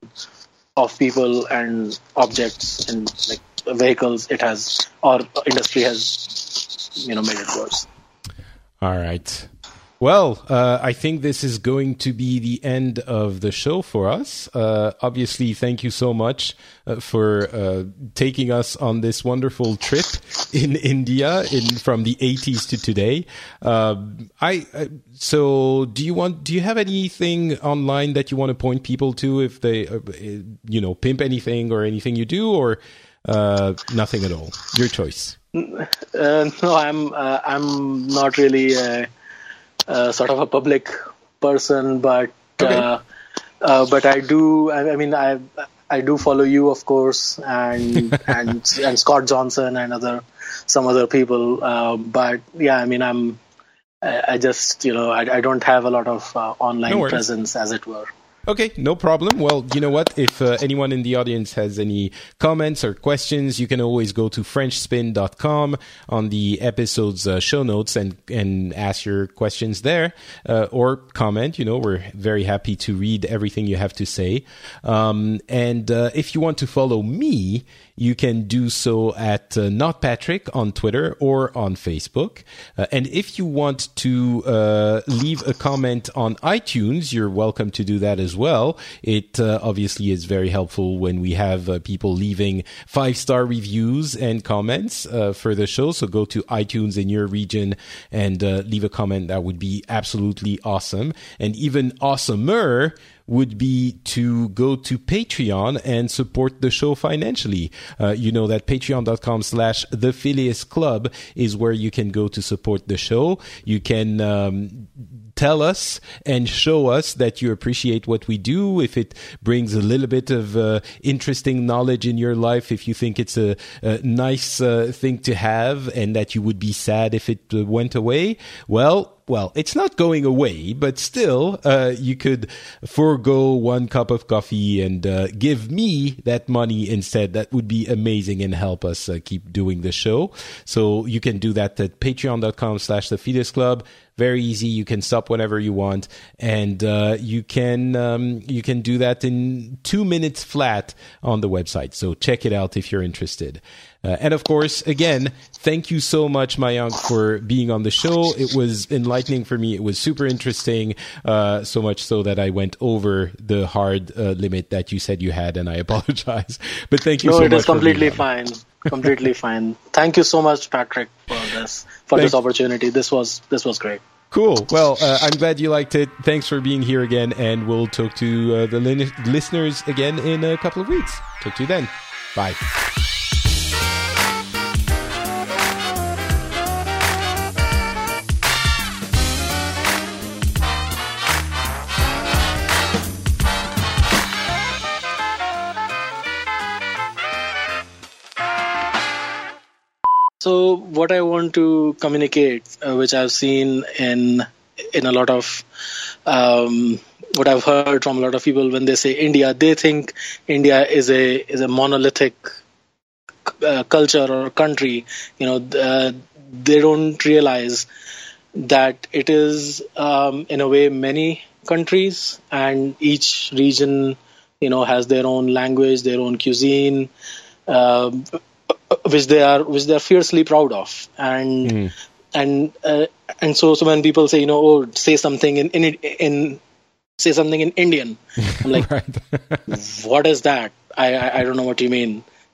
S3: of people and objects and like vehicles, it has, or industry has, you know, made it worse.
S2: All right. Well, uh, I think this is going to be the end of the show for us. Uh, obviously, thank you so much uh, for uh, taking us on this wonderful trip in India in from the eighties to today. Uh, I uh, so do you want? Do you have anything online that you want to point people to if they, uh, you know, pimp anything or anything you do, or uh, nothing at all? Your choice.
S3: Uh, no, I'm uh, I'm not really. Uh... Uh, sort of a public person, but
S2: okay.
S3: uh, uh, but I do. I, I mean, I I do follow you, of course, and and and Scott Johnson and other some other people. Uh, but yeah, I mean, I'm I, I just you know I, I don't have a lot of uh, online
S2: no
S3: presence, as it were.
S2: Okay, no problem. Well, you know what? If uh, anyone in the audience has any comments or questions, you can always go to french spin dot com on the episode's uh, show notes and, and ask your questions there, uh, or comment. You know, we're very happy to read everything you have to say. Um, and uh, if you want to follow me, you can do so at uh, Not Patrick on Twitter or on Facebook. Uh, and if you want to uh, leave a comment on iTunes, you're welcome to do that as well. It uh, obviously is very helpful when we have uh, people leaving five-star reviews and comments uh, for the show. So go to iTunes in your region and uh, leave a comment. That would be absolutely awesome. And even awesomer would be to go to Patreon and support the show financially. Uh, you know that patreon.com slash the Phileas Club is where you can go to support the show. You can um, tell us and show us that you appreciate what we do. If it brings a little bit of uh, interesting knowledge in your life, if you think it's a, a nice uh, thing to have and that you would be sad if it uh, went away, well, Well, it's not going away, but still, uh, you could forego one cup of coffee and uh, give me that money instead. That would be amazing and help us uh, keep doing the show. So you can do that at patreon.com slash the Phileas Club. Very easy. You can stop whenever you want, and uh, you can um, you can do that in two minutes flat on the website. So check it out if you're interested. Uh, and of course, again, thank you so much, Mayank, for being on the show. It was enlightening for me. It was super interesting, uh, so much so that I went over the hard uh, limit that you said you had, and I apologize. But thank you
S3: no,
S2: so much.
S3: No, it is completely fine. Completely fine. Thank you so much, Patrick, for this for thank this opportunity. This was this was great.
S2: Cool. Well, uh, I'm glad you liked it. Thanks for being here again, and we'll talk to uh, the li- listeners again in a couple of weeks. Talk to you then. Bye.
S3: So what I want to communicate, uh, which I've seen in in a lot of um, what I've heard from a lot of people when they say India, they think India is a is a monolithic uh, culture or country. You know, uh, they don't realize that it is um, in a way many countries, and each region, you know, has their own language, their own cuisine. Uh, which they are which they are fiercely proud of, and mm. and uh, and so so when people say, you know, oh, say something in in, in say something in Indian, I'm like, what is that? I, I I don't know what you mean.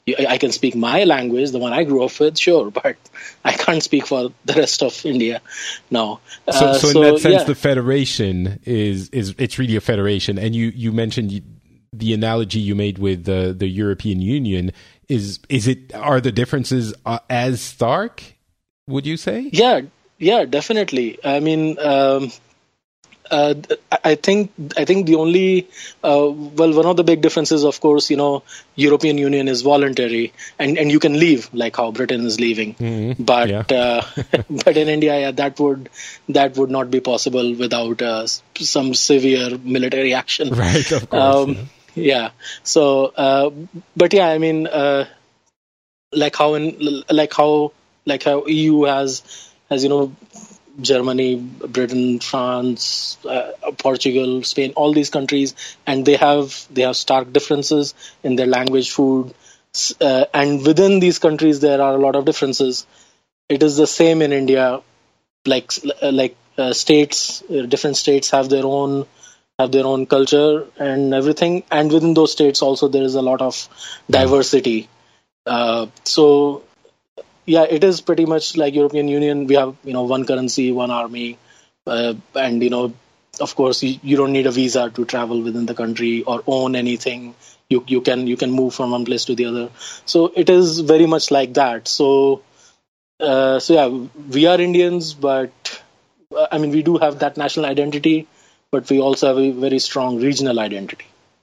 S3: I can speak my language, the one I grew up with, sure, but I can't speak for the rest of India. No.
S2: Uh, so, so,
S3: so
S2: in that sense,
S3: yeah.
S2: the federation is is it's really a federation. And you you mentioned you, the analogy you made with the the European Union. Is is it are the differences uh, as stark? Would you say?
S3: Yeah, yeah, definitely. I mean. Um, Uh, I think I think the only uh, well one of the big differences, of course, you know, European Union is voluntary, and, and you can leave like how Britain is leaving. Mm-hmm. But yeah. uh, but in India, yeah, that would that would not be possible without uh, some severe military action.
S2: Right, of course. Um,
S3: yeah. yeah. So, uh, but yeah, I mean, uh, like how in like how like how E U has has you know. Germany, Britain, France, uh, Portugal, Spain, all these countries, and they have they have stark differences in their language, food, uh, and within these countries there are a lot of differences. It is the same in India, like like uh, states, uh, different states have their own have their own culture and everything, and within those states also there is a lot of diversity. Uh, so. Yeah, it is pretty much like European Union. We have, you know, one currency, one army, uh, and, you know, of course, you, you don't need a visa to travel within the country or own anything. You you can you can move from one place to the other. So it is very much like that. So, uh, so yeah, we are Indians, but uh, I mean, we do have that national identity, but we also have a very strong regional identity.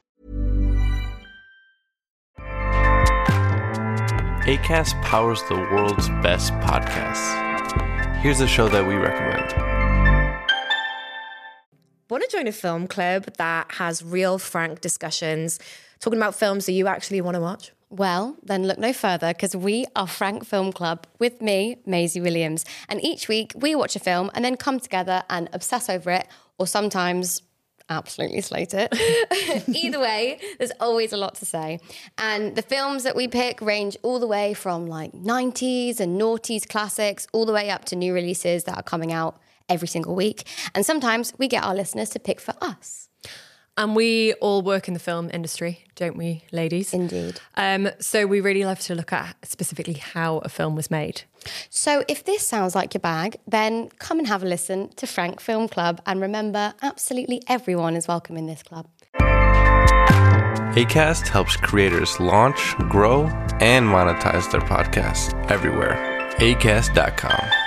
S4: Acast powers the world's best podcasts. Here's a show that we recommend.
S5: Want to join a film club that has real, frank discussions, talking about films that you actually want to watch?
S6: Well, then look no further, because we are Frank Film Club with me, Maisie Williams. And each week we watch a film and then come together and obsess over it, or sometimes absolutely slate it. Either way, there's always a lot to say. And the films that we pick range all the way from like nineties and noughties classics all the way up to new releases that are coming out every single week. And sometimes we get our listeners to pick for us.
S7: And we all work in the film industry, don't we, ladies?
S6: Indeed.
S7: Um, so we really love to look at specifically how a film was made.
S6: So if this sounds like your bag, then come and have a listen to Frank Film Club. And remember, absolutely everyone is welcome in this club.
S4: Acast helps creators launch, grow, and monetize their podcasts everywhere. acast dot com.